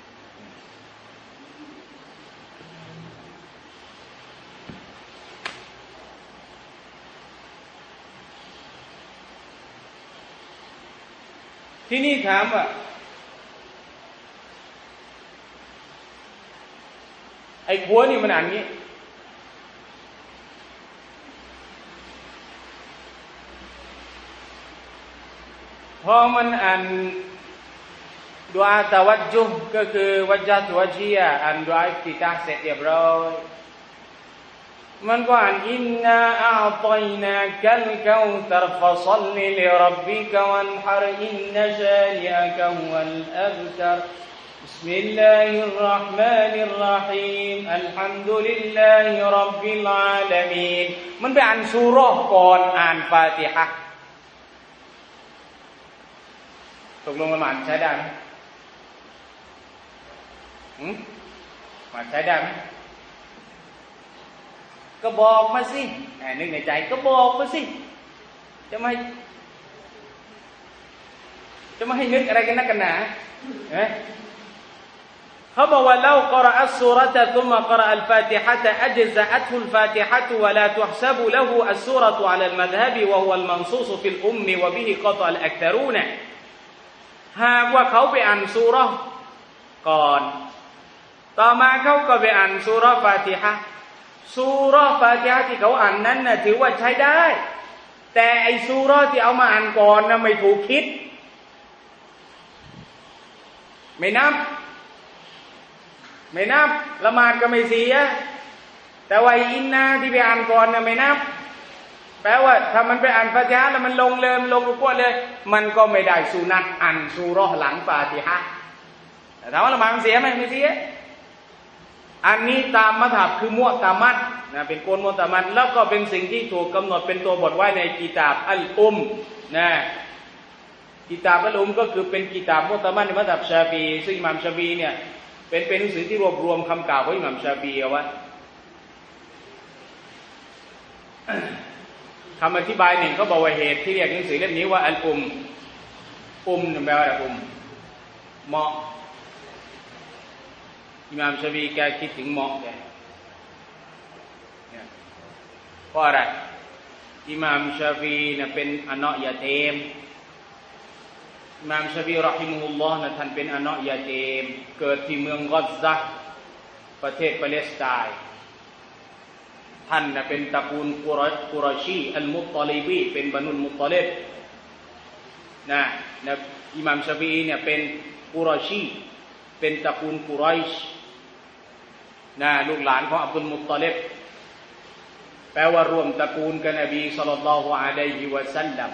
ที่นี่ถามว่าไอ้ขัวนี่มันอ่านงี้พอมันอ่านดุอาตะวัจจุฮ์ก็คือวัจญะตุวะจียะอ่านดุอาอิฟติตาฮ์เสร็จเรียบร้อยมันก็อ่านอินนาอัอฏอยนากัลกาวตรฟะศ็อลลิลิร็อบบิกะวันฮรอินนะชานิอะกะฮุวัลอับตรบิสมิลลาฮิรเราะห์มานิรเราะฮีมอัลฮัมดุลิลลาฮิร็อบบิลอาลามีนมันไปอ่านซูเราะห์ก่อนอ่านฟาติฮะห์ตกลงมันอ่านใช้ได้มั้ยหืมมันใช้ได้มั้ยก็บอกมาสินึกในใจก็บอกมาสิจะไม่จะไม่ให้นึกอะไรกันนักกันหนาเขาบอกว่าเรากระอัสซูเราะห์ซุมมะกระอัลฟาติฮะฮ์อัจซะอัตฮุลฟาติฮะฮ์วะลาตุห์ซะบุละฮูอัสซูเราะห์อะลัลมัซฮบวะฮุวัลมันซูซฟิลอุมมิวะบิฮิกะตอัลอักตารูนหากว่าเขาไปอ่านซูเราะห์ก่อนต่อมาเขาก็ไปอ่านซูเราะห์ฟาติฮะห์ซูเราะห์ฟาติฮะห์ที่เขาอ่านนั้นน่ะถือว่าใช้ได้แต่ไอ้ซูเราะห์ที่เอามาอ่านก่อนน่ะไม่ถูกคิดไม่นับไม่นับละหมาดก็ไม่เสียแต่ว่าอินนาที่ไปอ่านก่อนน่ะไม่นับแปลว่าถ้ามันไปอ่านฟาติฮะห์แล้วมันลงเลยลงรุกูอ์เลยมันก็ไม่ได้สุนัตอ่านซูเราะห์หลังฟาติฮะห์แต่ถามว่าละหมาดมันเสียไหมไม่เสียอันนี้ตามมัธยบคือมุอ์ตะมัดนะเป็นโกนมุอ์ตะมัดแล้วก็เป็นสิ่งที่ถูกกำหนดเป็นตัวบทไว้ในกิตาบอัลอุมนะกิตาบอัลอุมก็คือเป็นกิตาบมุอ์ตะมัดในมัธยบชาฟีซึ่งอิหม่ามชาฟีเนี่ยเป็นเป็นหนังสือที่รวบรวมคำกล่าวของอิหม่ามชาฟีเอาไว้คำอธิบายหนึ่งเขาบอกว่าเหตุที่เรียกหนังสือเล่มนี้ว่าอัลอุมอุมแปลว่าอะไรอุมเหมาะอิหม่ามชาฟีแกคิดถึงเหมาะแกเพราะอะไรอิหม่ามชาฟีน่ะเป็นอนะยะตีมอิหม่ามชาฟีเราะฮิมะฮุลลอฮ์น่ะท่านเป็นอนะยะตีมเกิดที่เมืองกัซซะห์ประเทศปาเลสไตน์ท่านน่ะเป็นตระกูลกุรกุรชีอัลมุฏฏอลิบีเป็นบะนุลมุฏฏอลิบนะนะอิหม่ามชาฟีเนี่ยเป็นกุรชีเป็นตระกูลกุไรชนะลูกหลานของอับดุลมุฏฏอลิบแปลว่ารวมตระกูลกับนบีศ็อลลัลลอฮุอะลัยฮิวะซัลลัม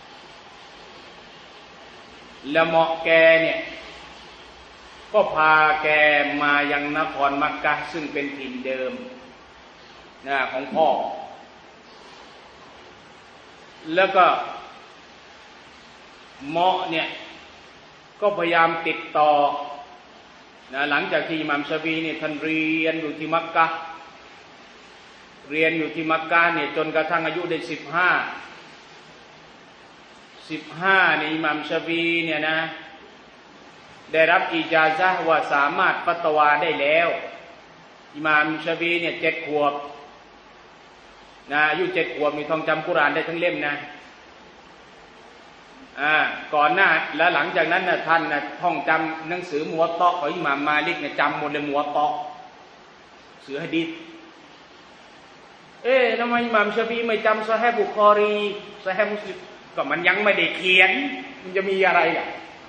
และเหมาะแกเนี่ยก็พาแกมายังนครมักกะฮ์ซึ่งเป็นถิ่นเดิมนะของพ่อแล้วก็เหมาะเนี่ยก็พยายามติดต่อนะหลังจากที่อิหม่ามชาฟีเนี่ยท่านเรียนอยู่ที่มักกะฮ์เรียนอยู่ที่มักกะฮ์เนี่ยจนกระทั่งอายุได้สิบห้าสิบห้าเนี่ยอิหม่ามชาฟีเนี่ยนะได้รับอิจาซะห์ว่าสามารถฟัตวาได้แล้วอิหม่ามชาฟีเนี่ยเจ็ดขวบนะอายุเจ็ดขวบมีท่องจำกุรอานได้ทั้งเล่มนะอ่าก่อนหน้าและหลังจากนั้นนะท่านนะท่องจำหนังสือมุวัตตะของอิหม่ามมาลิกเนี่ยจำหมดเลยมุวัตตะสือหะดีษเอ๊ะทำไมอิหม่ามชาฟีไม่จำซอฮีห์บุคอรีซอฮีห์มุสลิมก็มันยังไม่ได้เขียนมันจะมีอะไรล่ะ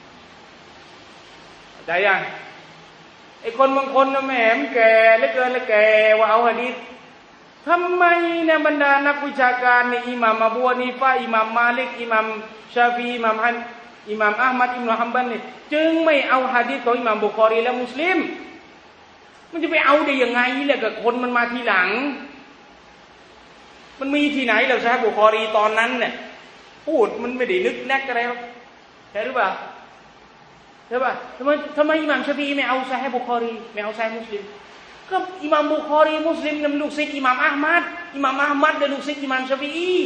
ใจยังไอ้คนบางคนนะแหมมแก่เหลือเกินแล้วแก่ว่าเอาหะดีษทำไมเนี่ยบรรดานักวิชาการในอิหม่ามอบูฮานีฟะห์อิหม่ามมาลิกอิหม่ามชาฟีอิหม่ามฮันอิหม่ามอะห์มัดอิบนุฮัมบัลนี่จึงไม่เอาหะดีษของอิหม่ามบุคอรีและมุสลิมมันจะไปเอาได้ยังไงล่ะกับคนมันมาทีหลังมันมีที่ไหนแล้วซะบุคอรีตอนนั้นเนี่ยพูดมันไม่ได้นึกแนกอะไรหรอกใช่หรือเปล่าใช่ป่ะทำไมทำไมอิหม่ามชาฟีอีไม่เอาซอฮีฮ์บุคอรีไม่เอาซอฮีฮ์มุสลิมก็อิหม่ามบุคอรีมุสลิมนั่นลูกศิษย์อิหม่ามอะห์มัดอิหม่ามอะห์มัดเป็นลูกศิษย์อิหม่ามชาฟีอี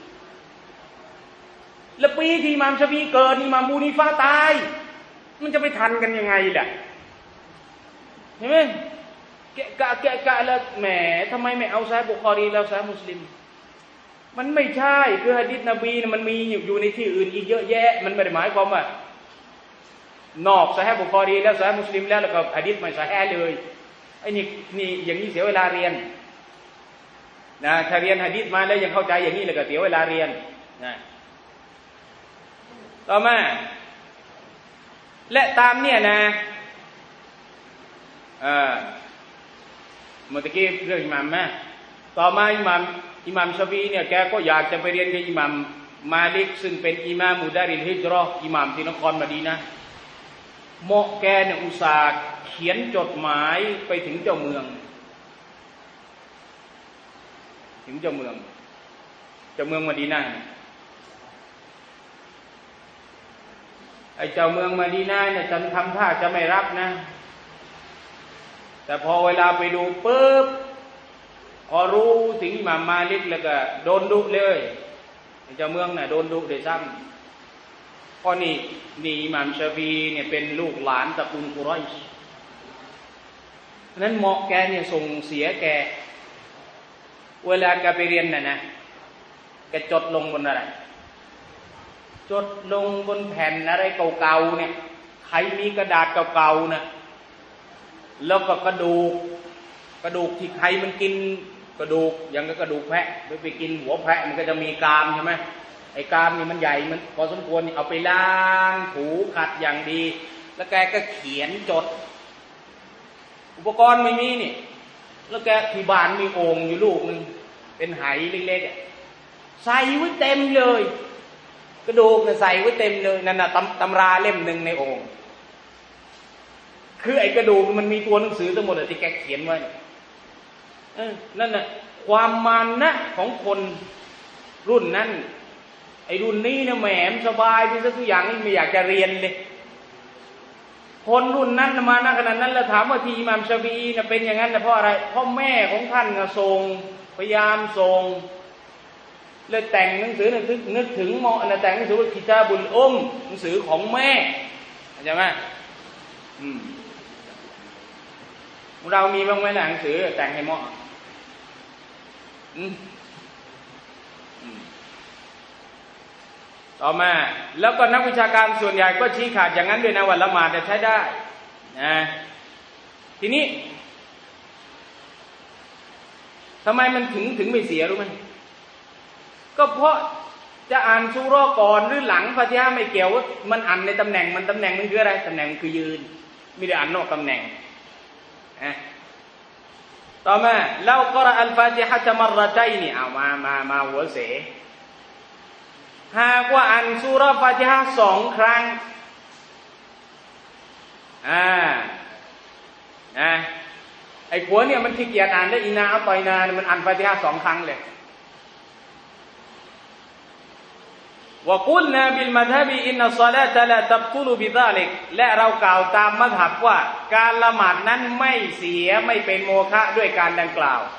แล้วปีที่อิหม่ามชาฟีอีเกิดอิหม่ามบูนีฟะตายมันจะไปทันกันยังไงล่ะเห็นไหมแกะกะแกะกะแล้วแหมทำไมไม่เอาซอฮีฮ์บุคอรีแล้วซอฮีฮ์มุสลิมมันไม่ใช่คือหะดีษนบีนะมันมีอยู่ในที่อื่นอีกเยอะแยะมันไม่ได้หมายความว่านอกซอฮีฮ์บุคอรีแล้วซอฮีฮ์มุสลิมแล้วแล้วก็หะดีษไม่ซอฮีฮ์เลยไอ้นี่นี่อย่างนี้เสียเวลาเรียนนะถ้าเรียนหะดีษมาแล้วยังเข้าใจอย่างนี้แล้วก็เสียเวลาเรียนนะต่อมาและตามเนี่ยนะเอ่อเมื่อกี้เรื่องอิหม่ามนะต่อมาอิหม่ามอิหม่ามชาฟีเนี่ยแกก็อยากจะไปเรียนกับอิหม่ามมาลิกซึ่งเป็นอิหม่ามมุดาริลฮิจเราะห์อิหม่ามที่นครมะดีนะห์เหมาะแกเนี่ยอุตส่าห์เขียนจดหมายไปถึงเจ้าเมืองถึงเจ้าเมืองเจ้าเมืองมะดีนะห์ไอ้เจ้าเมืองมะดีนะห์เนี่ยฉันทำท่าจะไม่รับนะแต่พอเวลาไปดูปุ๊บพอรู้ถึงอิหม่ามมาลิกแล้วก็โดนดุเลยไอ้เจ้าเมืองน่ะโดนดุเลยซ้ำเพราะนี่นี่อิหม่ามชาฟีเนี่ยเป็นลูกหลานตระกูลกุรอยช์นั้นเหมาะแกเนี่ยส่งเสียแกเวลาแกไปเรียนน่ะนะแกจดลงบนอะไรจดลงบนแผ่นอะไรเก่าๆเนี่ยใครมีกระดาษเก่าๆนะแล้วก็กระดูกกระดูกที่ใครมันกินกระดูกอย่างกับกระดูกแพะไปไปกินหัวแพะมันก็จะมีกรามใช่ไหมไอ้กรามนี่มันใหญ่มันพอสมควรเอาไปล้างถูขัดอย่างดีแล้วแกก็เขียนจดอุปกรณ์ไม่มีนี่แล้วแกที่บ้านมีโอ่งอยู่ลูกนึงเป็นไหเล็กๆใส่ไว้เต็มเลยกระดูกเนี่ยใส่ไว้เต็มเลยนั่นน่ะตำตำราเล่มหนึ่งในโอ่งคือไอ้กระดูกมันมีตัวหนังสือทั้งหมดที่แกเขียนไว้เออนั่นน่ะความมานะของคนรุ่นนั้นไอ้รุ่นนี้นะแหมสบายไปซะทุกอย่างไม่อยากจะเรียนเลยคนรุ่นนั้นมานะขนาดนั้นแล้วถามว่าที่อิหม่ามชาฟีอีน่ะเป็นอย่างนั้นนะเพราะอะไรเพราะแม่ของท่านน่ะส่งพยายามส่งเลยแต่งหนังสือนึกถึงนึกถึงเหมาะนะแต่งหนังสือว่ากิตาบุลอุมหนังสือของแม่เข้าใจไหมอืมเรามีบ้างไหมหนังสือแต่งให้เหมาะอืมต่อมาแล้วก็นักวิชาการส่วนใหญ่ก็ชี้ขาดอย่างนั้นด้วยนะว่าละหมาดจะใช้ได้นะทีนี้ทำไมมันถึงถึงไม่เสียรู้ไหมก็เพราะจะอ่านซูเราะห์ก่อนหรือหลังฟาติฮะห์ไม่เกี่ยวมันอ่านในตำแหน่งมันตำแหน่งมันคืออะไรตำแหน่งคือยืนไม่ได้อ่านนอกตำแหน่งนะต่อมาเรากรออัลฟาติฮะห์มัรเราะตัยน์เอามามามาหัวเสหากว่าอ่านซูเราะห์ฟาติฮะห์สองครั้งอ่านะไอ้ผัวเนี่ยมันขี้เกียจอ่านได้อีนาอัตอยนามันอ่านฟาติฮะห์สองครั้งเลยวะกุลนาบิลมัซฮับอินนัสศอลาตะลาตับตุลุบิซาลิกและเรากล่าวตามมัซฮับว่าการละหมาดนั้นไม่เสียไม่เป็นโมฆะด้วยการดังกล่าว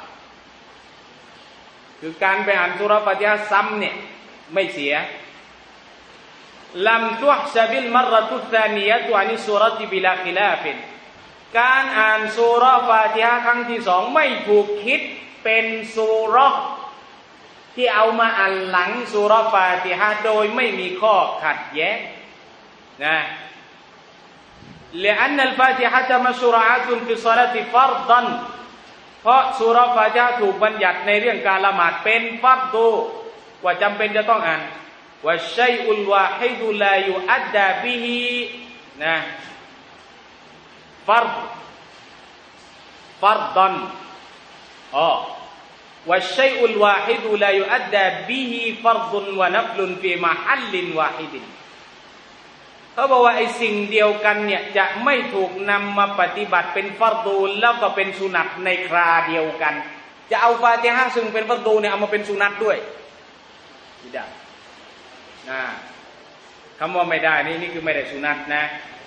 คือการไปอ่านซูเราะห์ฟาติฮะห์ซ้ำเนี่ยไม่เสียลัมตุห์ซะบิลมัรเราะตุซานียะตุอานิซูเราะติบิลาคิลาฟินการอ่านซูเราะห์ฟาติฮะห์ครั้งที่สองไม่ถูกคิดเป็นซูเราะห์ที่เอามาอ่านหลังซูเราะห์ฟาติฮะห์โดยไม่มีข้อขัดแย้งนะلأن الفاتحة مشروعة في الصلاة فرضا เพราะซูเราะห์ฟาติฮะห์ถูกบัญญัติในเรื่องการละหมาดเป็นฟัรดูว่าจำเป็นจะต้องอ่านว่าชัยอุลวาฮิดุลายุอัดดาบิฮินะฟัรดฟัรดันอ๋อว่าชัยอุลวาฮิดุลายุอัดดาบิฮิฟัรดุนวะนัฟลุนฟีมะฮัลลินวาฮิดินเขาบอกว่าไอ้สิ่งเดียวกันเนี่ยจะไม่ถูกนำมาปฏิบัติเป็นฟัรดูแล้วก็เป็นสุนัตในคราเดียวกันจะเอาฟาติฮะห์ซึ่งเป็นฟัรดูเนี่ยเอามาเป็นสุนัตด้วยไม่ได้นะคำว่าไม่ได้นี่นี่คือไม่ได้สุนัตนะ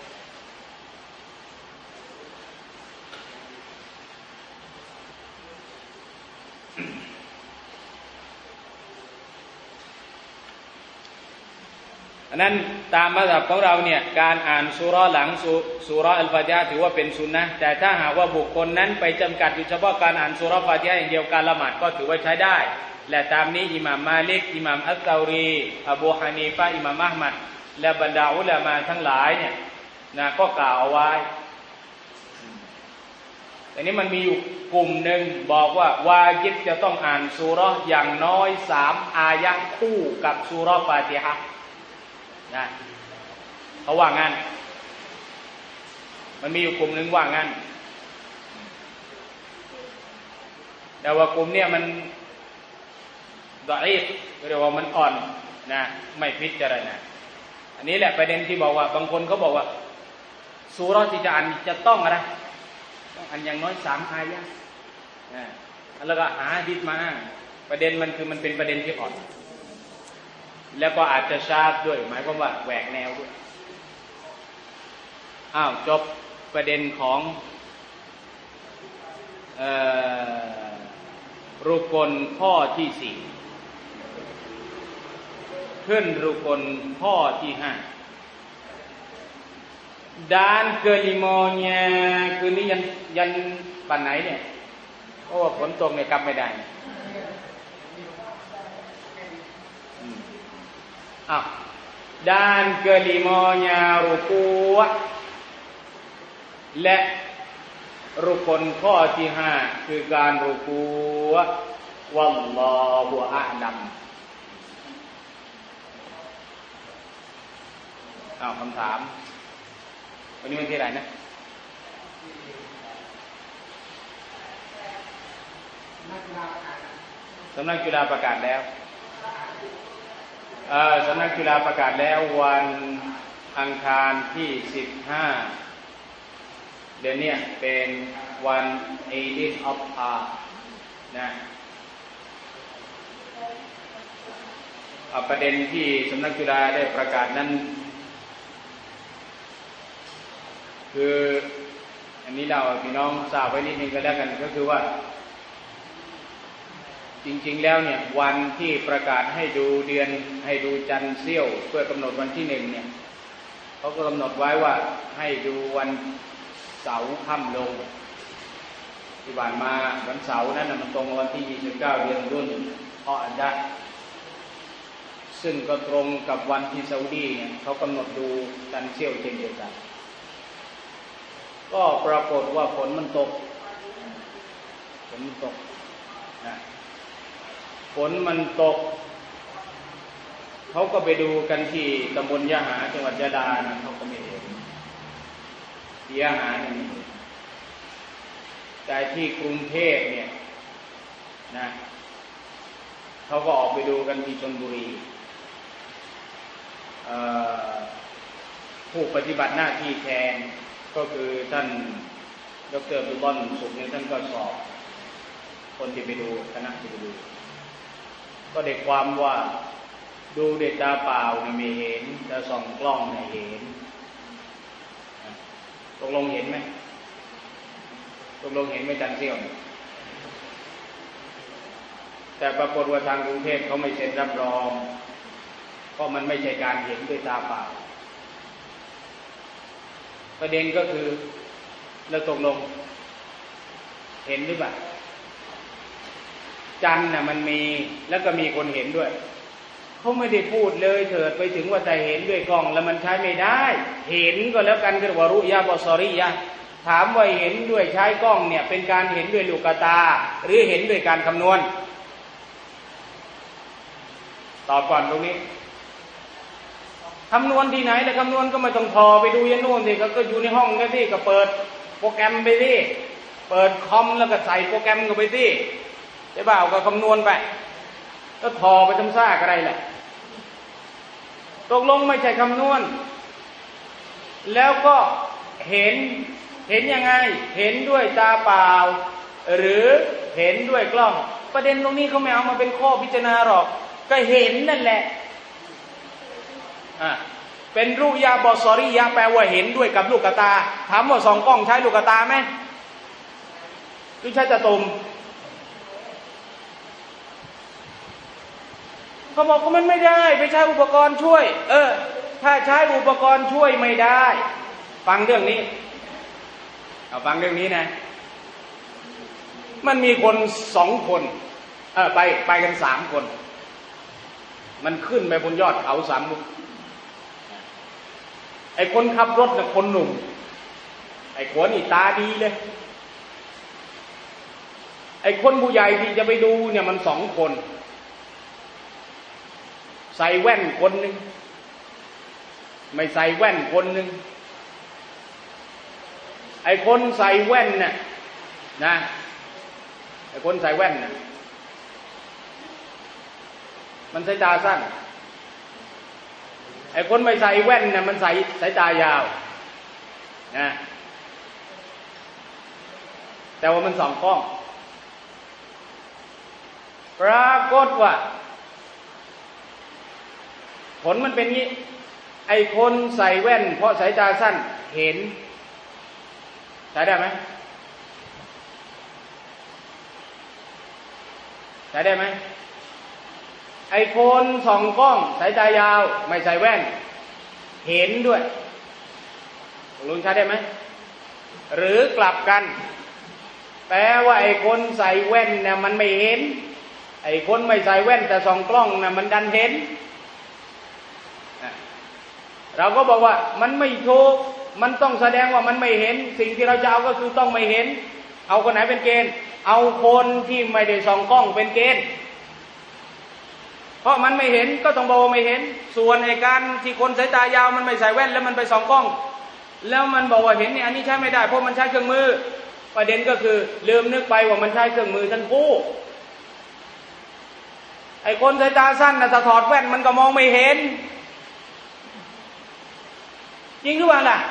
อันนั้นตามมัซฮับของเราเนี่ยการอ่านซูเราะห์หลังซูเราะห์อัลฟาติฮะห์ถือว่าเป็นสุนนะห์แต่ถ้าหากว่าบุคคลนั้นไปจำกัดอยู่เฉพาะการอ่านซูเราะห์ฟาติฮะห์อย่างเดียวการละหมาดก็ถือว่าใช้ได้และตามนี้อิหม่ามมาลิกอิหม่ามอัสซอรีอบูฮานีฟะห์อิหม่ามอะห์มัดและบรรดาอุลามะทั้งหลายเนี่ยนะก็กล่าวเอาไว้แต่นี้มันมีอยู่กลุ่มหนึ่งบอกว่าวาญิบจะต้องอ่านซูเราะห์อย่างน้อยสามอายะห์คู่กับซูเราะห์ฟาติฮะห์นะเขาว่างั้นมันมีอยู่กลุ่มหนึ่งว่างั้นแต่ว่ากลุ่มเนี้ยมันดออีฟเรียกว่ามันอ่อนนะไม่พิจารณาอันนี้แหละประเด็นที่บอกว่าบางคนเขาบอกว่าซูเราะห์ที่จะอ่านจะต้องอะไรต้องอ่านอย่างน้อยสามอายะห์นะแล้วก็หาหะดีษมาประเด็นมันคือมันเป็นประเด็นที่อ่อนแล้วก็อาจจะชาร์จด้วยหมายความว่าแหวกแนวด้วยอ้าวจบประเด็นของเอ่อรุกลข้อที่สี่ขึ้นรุกลข้อที่ห้าdan kelimanya คืนนี้ยันยันปันไหนเนี่ยเพราะว่าฝนตกเนี่ยกลับไม่ได้อ้าว dan kelimanya รุกูอ์และรุกลข้อที่ห้าคือการรุกูอ์วัลลอฮุอะลัมอ้าวคำถามวันนี้วันที่ไหนนะสำนักจุฬาประกาศแล้วเอ่อสำนักจุฬาประกาศแล้ววันอังคารที่สิบห้าเดือนนี้เป็นวันอีดอัลอฮานะประเด็นที่สำนักจุฬาได้ประกาศนั้นคืออันนี้เราพี่น้องทราบไว้นิดนึงก็แล้วกันก็คือว่าจริงๆแล้วเนี่ยวันที่ประกาศให้ดูเดือนให้ดูจันทร์เสี้ยวเพื่อกำหนดวันที่หนึ่งเนี่ยเขาก็กำหนดไว้ว่าให้ดูวันเสาร์ค่ำลงที่ผ่านมาวันเสาร์นั้นมันตรงวันที่ยี่สิบเก้าเดือนรุ่นเพราะอันได้ซึ่งก็ตรงกับวันที่ซาอุดีเนี่ยเขากำหนดดูจันทร์เสี้ยวเช่นเดียวกันก็ปรากฏว่าฝนมันตกฝนมันตกนะฝนมันตกเขาก็ไปดูกันที่ตำบลยะหาจังหวัดยะลานะเขาก็ไม่เห็นที่ยะหาเนี่ยแต่ที่กรุงเทพเนี่ยนะเขาก็ออกไปดูกันที่ชลบุรีผู้ปฏิบัติหน้าที่แทนก็คือท่านดร.บุลอนสุขเนี่ยท่านก็สอบคนที่ไปดูคณะที่ไปดูก็ได้ความว่าดูด้วยตาเปล่าเนี่ยไม่เห็นแต่ส่องกล้องเนี่ยเห็นตกลงเห็นไหมตกลงเห็นไหมจันทร์เสี้ยวแต่ปรากฏว่าทางกรุงเทพเขาไม่เซ็นรับรองเพราะมันไม่ใช่การเห็นด้วยตาเปล่าประเด็นก็คือเราตกลงเห็นหรือเปล่าจันทร์น่ะมันมีแล้วก็มีคนเห็นด้วยเขาไม่ได้พูดเลยเถิดไปถึงว่าแต่เห็นด้วยกล้องแล้วมันใช้ไม่ได้เห็นก็แล้วกันก็ว่ารุยะบอซอริยะถามว่าเห็นด้วยใช้กล้องเนี่ยเป็นการเห็นด้วยลูกตาหรือเห็นด้วยการคำนวณตอบก่อนตรงนี้คำนวณที่ไหนแล้วคำนวณก็ไม่ต้องพอไปดูยันโน่นสิก็อยู่ในห้องกันที่ก็เปิดโปรแกรมไปสิเปิดคอมแล้วก็ใส่โปรแกรมก็ไปสิใช่เปล่าก็คำนวณไปก็ทอไปทำซ่าอะไรแหละตกลงไม่ใช่คำนวณแล้วก็เห็นเห็นยังไงเห็นด้วยตาเปล่าหรือเห็นด้วยกล้องประเด็นตรงนี้เขาไม่เอามาเป็นข้อพิจารณาหรอกก็เห็นนั่นแหละอ่ะเป็นรูยาบอสอรียะแปลว่าเห็นด้วยกับลูกตาถามว่าส่องกล้องใช้ลูกตาไหมหรือใช้ตาตุ่มเขาบอกว่ามันไม่ได้ไปใช้อุปกรณ์ช่วยเออถ้าใช้อุปกรณ์ช่วยไม่ได้ฟังเรื่องนี้เอาฟังเรื่องนี้นะมันมีคนสองคนเออไปไปกันสามคนมันขึ้นไปบนยอดเขาสามมุกไอ้คนขับรถน่ะคนหนุ่มไอ้คนนี่ตาดีเลยไอ้คนผู้ใหญ่ที่จะไปดูเนี่ยมันสองคนใส่แว่นคนหนึ่งไม่ใส่แว่นคนหนึ่งไอ้คนใส่แว่นน่ะนะไอ้คนใส่แว่นน่ะมันสายตาสั้นไอ้คนไม่ใส่แว่นน่ะมันใส่สายตายาวนะแต่ว่ามันส่องกล้องปรากฏว่าผลมันเป็นงี้ไอ้คนใส่แว่นเพราะสายตาสั้นเห็นใช้ได้ไหมใช้ได้ไหมไอ้คนส่องกล้องสายตายาวไม่ใส่แว่นเห็นด้วยลุงใช้ได้ไหมหรือกลับกันแปลว่าไอ้คนใส่แว่นเนี่ยมันไม่เห็นไอ้คนไม่ใส่แว่นแต่ส่องกล้องน่ะมันดันเห็นเราก็บอกว่ามันไม่ถูกมันต้องแสดงว่ามันไม่เห็นสิ่งที่เราจะเอาก็คือต้องไม่เห็นเอาคนไหนเป็นเกณฑ์เอาคนที่ไม่ได้ส่องกล้องเป็นเกณฑ์เพราะมันไม่เห็นก็ต้องบอกว่าไม่เห็นส่วนไอ้การที่คนสายตายาวมันไม่ใส่แว่นแล้วมันไปส่องกล้องแล้วมันบอกว่าเห็นเนี่ยอันนี้ใช้ไม่ได้เพราะมันใช้เครื่องมือประเด็นก็คือลืมนึกไปว่ามันใช้เครื่องมือทั้งคู่ไอ้คนสายตาสั้นน่ะถ้าถอดแว่นมันก็มองไม่เห็นจริงหรือเปล่าล่ะ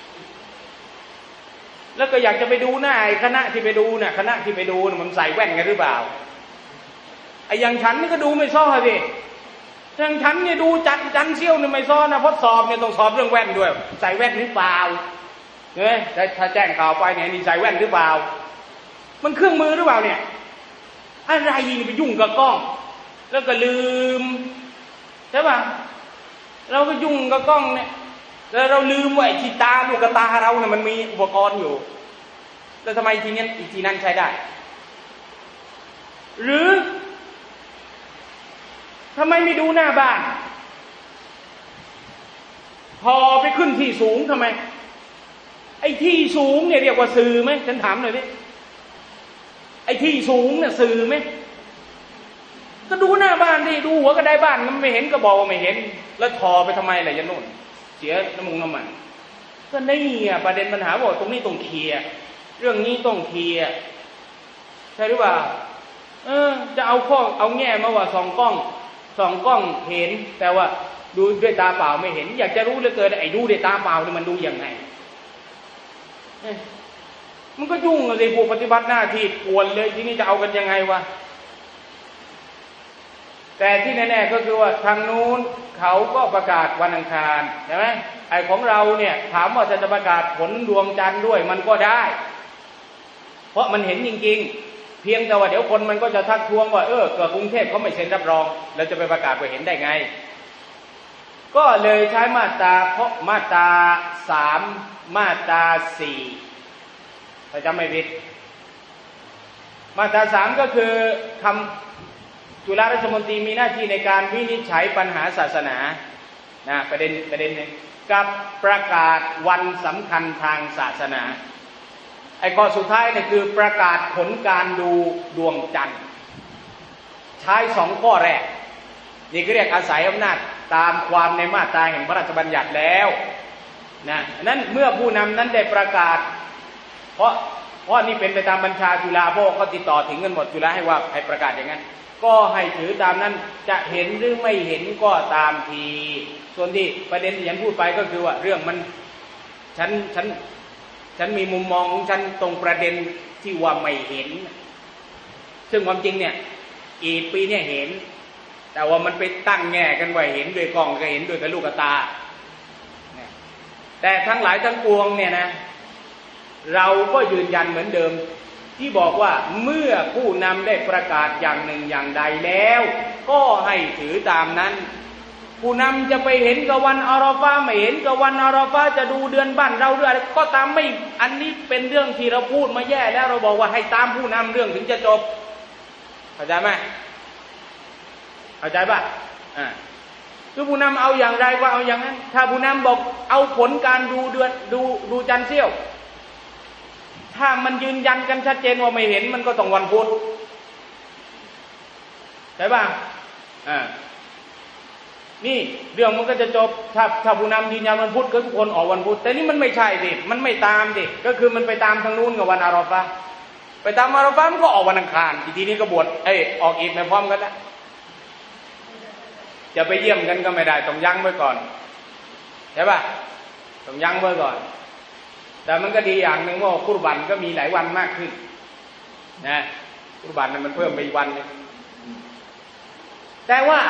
แล้วก็อยากจะไปดูหน้าไอ้คณะที่ไปดูเนี่ยคณะที่ไปดูมันใส่แว่นกันหรือเปล่าไอ้อย่างฉันนี่ก็ดูไม่ซ้อสิอย่างฉันเนี่ยดูจัดจันเซี่ยวเนี่ยไม่ซ้อนะเพราะสอบเนี่ยต้องสอบเรื่องแว่นด้วยใส่แว่นหรือเปล่าเนี่ยถ้าแจ้งข่าวไปเนี่ยนี่ใส่แว่นหรือเปล่ามันเครื่องมือหรือเปล่าเนี่ยอะไรนี่ไปยุ่งกับกล้องแล้วก็ลืมใช่ป่ะเราก็ยุ่งกับกล้องเนี่ยแล้วเราลืมว่าไอ้ที่ตาลูกตาเราเนี่ยมันมีอุปกรณ์อยู่แล้วทำไมทีนี้อีกทีนั้นใช้ได้หรือทำไมไม่ดูหน้าบ้านพอไปขึ้นที่สูงทำไมไอ้ที่สูงเนี่ยเรียกว่าสื่อไหมฉันถามหน่อยดิไอ้ที่สูงเนี่ยสื่อไหมก็ดูหน้าบ้านดิดูหัวกระไดบ้านมันไม่เห็นก็บอกว่าไม่เห็นแล้วทอไปทำไมล่ะยันนู่นเสียน้ำมันน้ำมันก็นี่อ่ะประเด็นปัญหาบอกตรงนี้ต้องเคลียร์เรื่องนี้ต้องเคลียร์ใช่หรือเปล่าเออจะเอาข้อเอาแง่มาว่าส่องกล้องส่องกล้องเห็นแต่ว่าดูด้วยตาเปล่าไม่เห็นอยากจะรู้เหลือเกินไอ้ดูด้วยตาเปล่านี่มันดูยังไงมันก็ยุ่งเลยผู้ปฏิบัติหน้าที่กวนเลยที่นี่จะเอากันยังไงวะแต่ที่แน่ๆก็คือว่าทางนู้นเขาก็ประกาศวันอังคารใช่ไหมไอ้ของเราเนี่ยถามว่าจะประกาศผลดวงจันทร์ด้วยมันก็ได้เพราะมันเห็นจริงๆเพียงแต่ว่าเดี๋ยวคนมันก็จะทักท้วงว่าเออเกิดกรุงเทพเขาไม่เซ็นรับรองแล้วจะไปประกาศว่าเห็นได้ไงก็เลยใช้มาตราเพราะมาตราสามมาตราสี่ถ้าจำไม่ผิดมาตราสามก็คือคำจุฬาราชมนตรีมีหน้าที่ในการวินิจฉัยปัญหาศาสนานะประเด็นประเด็นนึงกับประกาศวันสำคัญทางศาสนาไอ้ข้อสุดท้ายเนี่ยคือประกาศผลการดูดวงจันทร์ใช้สองข้อแรกนี่ก็เรียกอาศัยอำนาจตามความในมาตราแห่งพระราชบัญญัติแล้วนะนั้นเมื่อผู้นำนั้นได้ประกาศเพราะเพราะนี่เป็นไปตามบัญชาจุฬาโภคเขาติดต่อถึงกันหมดจุฬาให้ว่าให้ประกาศอย่างนั้นก็ให้ถือตามนั้นจะเห็นหรือไม่เห็นก็ตามทีส่วนที่ประเด็นที่ฉันพูดไปก็คือว่าเรื่องมันฉันฉันฉันมีมุมมองของฉันตรงประเด็นที่ว่าไม่เห็นซึ่งความจริงเนี่ยอีปีเนี่ยเห็นแต่ว่ามันไปตั้งแง่กันว่าเห็นด้วยกล้องก็เห็นด้วยกับลูกตาแต่ทั้งหลายทั้งปวงเนี่ยนะเราก็ยืนยันเหมือนเดิมที่บอกว่าเมื่อผู้นำได้ประกาศอย่างหนึ่งอย่างใดแล้วก็ให้ถือตามนั้นผู้นำจะไปเห็นกับวันอาราฟาไม่เห็นกับวันอาราฟาจะดูเดือนบ้านเราด้วยอะไรก็ตามไม่อันนี้เป็นเรื่องที่เราพูดมาแย่แล้วเราบอกว่าให้ตามผู้นำเรื่องถึงจะจบเข้าใจไหมเข้าใจป่ะอ่าคือผู้นำเอาอย่างไรก็เอาอย่างนั้นถ้าผู้นำบอกเอาผลการดูเดือนดูดูจันทร์เสี้ยวถ้ามันยืนยันกันชัดเจนว่าไม่เห็นมันก็ต้องวันพุธใช่ป่ะอ่านี่เรื่องมันก็จะจบถ้าถ้าผู้นำยืนยันวันพุธก็ทุกคนออกวันพุธแต่นี่มันไม่ใช่ดิมันไม่ตามดิก็คือมันไปตามทางนู้นกับวันอาราฟะห์ไปตามอาราฟะห์มันก็ออกวันอังคารทีนี้ก็บวชเอ้ยออกอีกไม่พร้อมกันแล้วจะไปเยี่ยมกันก็ไม่ได้ต้องยั้งไว้ก่อนใช่ป่ะต้องยั้งไว้ก่อนแต่มันก็ดีอย่างหนึ่งว่ากุรบันก็มีหลายวันมากขึ้นนะกุรบันมันเพิ่มไปอีกวันนึงแต่ว่า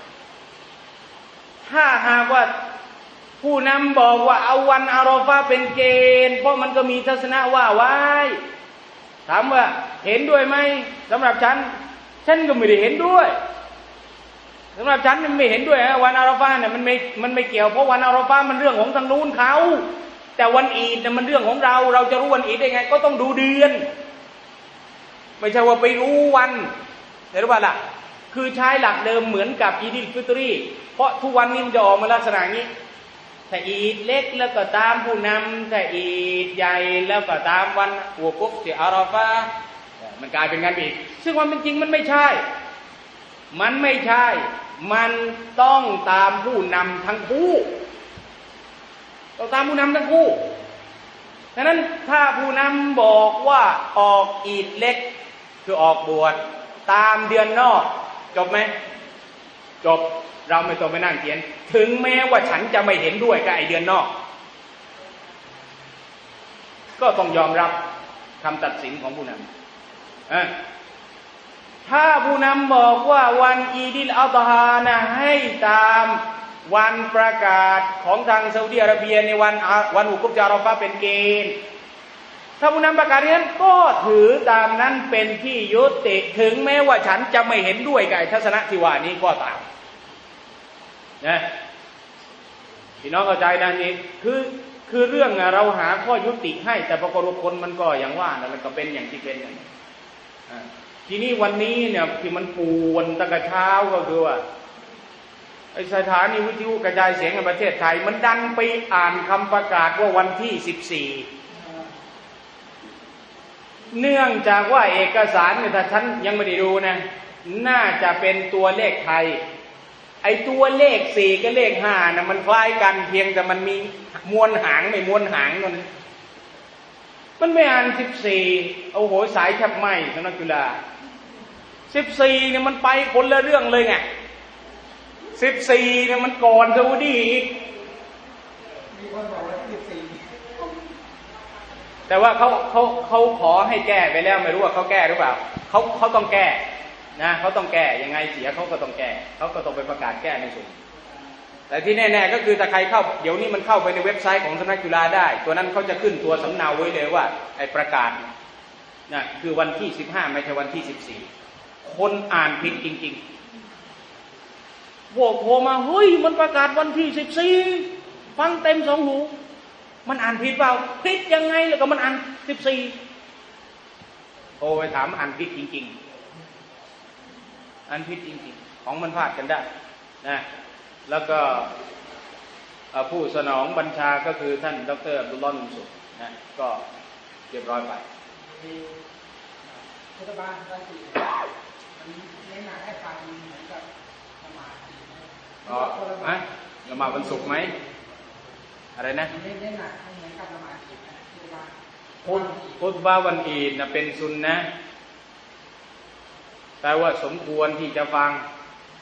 ถ้าหากว่าผู้นำบอกว่าเอาวันอาราฟะห์เป็นเกณฑ์เพราะมันก็มีทัศนะว่าไว้ถามว่าเห็นด้วยไหมสำหรับฉันฉันก็ไม่ได้เห็นด้วยสำหรับฉันมันไม่เห็นด้วยฮะวันอาราฟะห์เนี่ยมันไม่มันไม่เกี่ยวเพราะวันอาราฟะห์มันเรื่องของทางนู้นเขาแต่วันอีดเนี่ยมันเรื่องของเราเราจะรู้วันอีดได้ไงก็ต้องดูเดือนไม่ใช่ว่าไปรู้วันเห็นหรือเปล่าล่ะคือใช้หลักเดิมเหมือนกับอีดิลฟิตรีเพราะทุกวันนี้มันจะออกมาลักษณะนี้ถ้าอีดเล็กแล้วก็ตามผู้นำถ้าอีดใหญ่แล้วก็ตามวันหัวกุ๊บที่อาราฟะห์มันกลายเป็นงานอีกซึ่งความเป็นจริงมันไม่ใช่มันไม่ใช่มันต้องตามผู้นำทั้งคู่ต้องตามผู้นำทั้งคู่ฉะนั้นถ้าผู้นำบอกว่าออกอีดเล็กคือออกบวชตามเดือนนอกจบไหมจบเราไม่ต้องไปนั่งเขียนถึงแม้ว่าฉันจะไม่เห็นด้วยกับไอเดือนนอกก็ต้องยอมรับคำตัดสินของผู้นำอ่ะถ้าผู้นำบอกว่าวันอีดิลอัฎฮานะให้ตามวันประกาศของทางซาอุดิอาระเบียในวันวันอุกุบจาราฟะห์เป็นเกณฑ์ถ้าผู้นำประกาศนั้นก็ถือตามนั้นเป็นที่ยุติถึงแม้ว่าฉันจะไม่เห็นด้วยกับทัศนะที่ว่านี้ก็ตามนะพี่น้องเข้าใจนะนี่คือคือเรื่องเราหาข้อยุติให้แต่ปรากฏว่าคนมันก็อย่างว่านะมันก็เป็นอย่างที่เป็นอย่างนี้ทีนี้วันนี้เนี่ยที่มันปวนตั้งแต่เช้าก็คือว่าไอ้สถานีวิทยุกระจายเสียงในประเทศไทยมันดันไปอ่านคำประกาศว่าวันที่สิบสี่เนื่องจากว่าเอกสารเนี่ยถ้าฉันยังไม่ได้ดูนะน่าจะเป็นตัวเลขไทยไอ้ตัวเลขสี่กับเลขห้านะมันคล้ายกันเพียงแต่มันมีมวลหางไม่มวลหางนั่นมันไม่อ่านสิบสี่โอ้โหสายแทบไหม้สำนักจุฬาสิบสี่เนี่ยมันไปคนละเรื่องเลยไงสิบสี่เนี่ยมันก่อนซาอุดีอีกมีคนบอกว่าสิบสี่แต่ว่าเขาเขาเขาขอให้แก้ไปแล้วไม่รู้ว่าเขาแก้หรือเปล่าเขาเขาต้องแก้นะเขาต้องแก้ยังไงเสียเขาก็ต้องแก้เขาก็ต้องไปประกาศแก้ในส่วนแต่ที่แน่ๆก็คือถ้าใครเข้าเดี๋ยวนี้มันเข้าไปในเว็บไซต์ของสำนักจุฬาได้ตัวนั้นเขาจะขึ้นตัวสำเนาไว้เลยว่าไอ้ประกาศนะคือวันที่สิบห้าไม่ใช่วันที่สิบสี่คนอ่านผิดจริงๆโวกโผล่มาเฮ้ยมันประกาศวันที่สิบสี่ฟังเต็มสองหูมันอ่านผิดเปล่าผิดยังไงแล้วก็มันอ่านสิบสี่โอ้ไปถามอ่านผิดจริงๆอ่านผิดจริงๆของมันพลาดกันได้นะแล้วก็ผู้สนองบัญชาก็คือท่านดร.อับดุลลอฮ์ นุ่มสุขนะก็เรียบร้อยไปรัฐบาลได้ดีมันเน้นหนักให้ฟังเหมือนกับละหมาดอ๋อฮะละหมาดวันศุกร์ไหมอะไรนะเน้นหนักเหมือนกับละหมาดอีดนะพุทธพุทธว่าวันอีดนะเป็นซุนนะแต่ว่าสมควรที่จะฟัง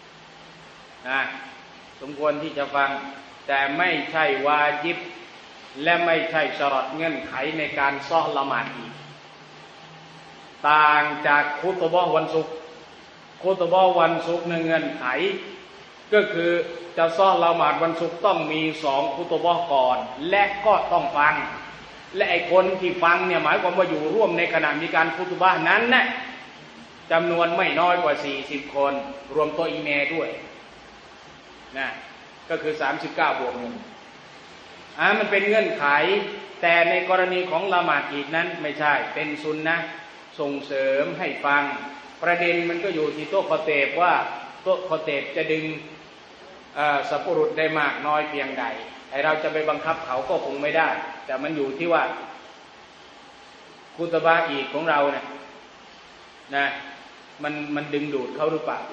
นะสมควรที่จะฟังแต่ไม่ใช่วาญิบและไม่ใช่ชะรอตเงื่อนไขในการซ้อละหมาดอีกต่างจากคุตบะห์วันศุกร์คุตบะห์วันศุกร์ในเงื่อนไขก็คือจะซ้อละหมาดวันศุกร์ต้องมีสองคุตบะห์ก่อนและก็ต้องฟังและไอ้คนที่ฟังเนี่ยหมายความว่าอยู่ร่วมในขณะมีการคุตบะห์นั้นนะจำนวนไม่น้อยกว่าสี่สิบคนรวมตัวอิเมมด้วยนะก็คือสามสิบเก้าบวกหนึ่งอ่ามันเป็นเงื่อนไขแต่ในกรณีของละหมาดอีดนั้นไม่ใช่เป็นซุนนะห์ส่งเสริมให้ฟังประเด็นมันก็อยู่ที่โต๊ะคอเตบว่าโต๊ะคอเตบจะดึงสัพพุรุษได้มากน้อยเพียงใดไอเราจะไปบังคับเขาก็คงไม่ได้แต่มันอยู่ที่ว่าคุตบะห์อีดของเราเนี่ยนะมันมันดึงดูดเขาหรือเปล่า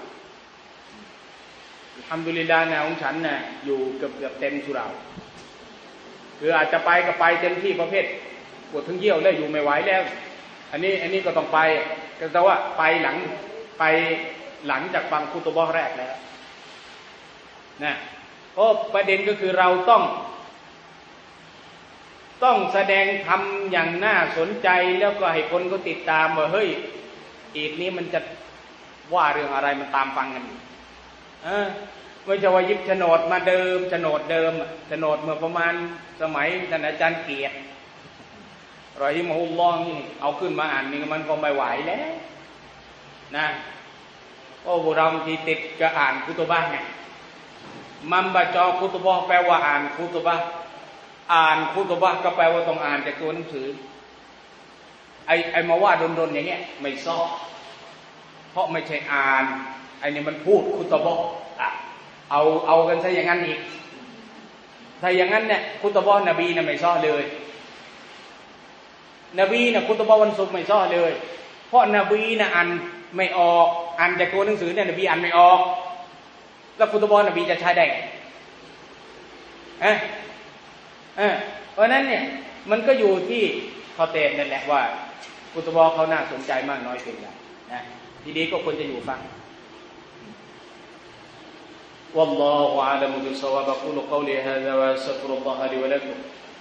อัลฮัมดุลิลลาห์นะของฉันน่ะอยู่เกือบเกือบเต็มสุเหร่าคืออาจจะไปก็ไปเต็มที่ประเภทปวดทั้งเยี่ยวแล้วอยู่ไม่ไหวแล้วอันนี้อันนี้ก็ต้องไปแต่ว่าไปหลังไปหลังจากฟังคุตบะห์แรกแล้วนะเพราะประเด็นก็คือเราต้องต้องแสดงธรรมอย่างน่าสนใจแล้วก็ให้คนก็ติดตามว่าเฮ้ยอีกนี้มันจะว่าเรื่องอะไรมันตามฟังกันเออไม่ใช่ว่ายิบโฉนดมาเดิมโฉนดเดิมโฉนดเมื่อประมาณสมัยท่านอาจารย์เกียรติรอฮิมะฮุลลอฮ์นี่เอาขึ้นมาอ่านนี่มันก็ไม่ไหวแล้วนะโอ้พวกเราที่ติดก็อ่านคุตบะห์เนี่ยมัมบะจอคุตบะห์แปลว่าอ่านคุตบะห์อ่านคุตบะห์ก็แปลว่าต้องอ่านจากตัวหนังสือไอ้ไอ้มาว่าดนๆอย่างเงี้ยไม่ซ้อเพราะไม่ใช่อ่านไอ้นี่มันพูดคุตบะห์เอาเอากันซะอย่างนั้นอีกถ้าอย่างนั้นเนี่ยคุตบะห์นบีน่ะไม่ซ้อเลยนบีน่ะคุตบะห์วันศุกร์ไม่ซ้อเลยเพราะนบีน่ะอ่านไม่ออกอ่านจากตัวหนังสือเนี่ยนบีอ่านไม่ออกแล้วคุตบะห์นบีจะใช้ได้เอ๊ะเออเพราะนั้นเนี่ยมันก็อยู่ที่ข้อเตนนั่นแหละว่าคุตบะห์เขาน่าสนใจมากน้อยเพียงใดนะทีนี้ก็ควรจะอยู่ฟังوالله أعلم بالصواب أقول قولي هذا وأستغفر الله لي ولكم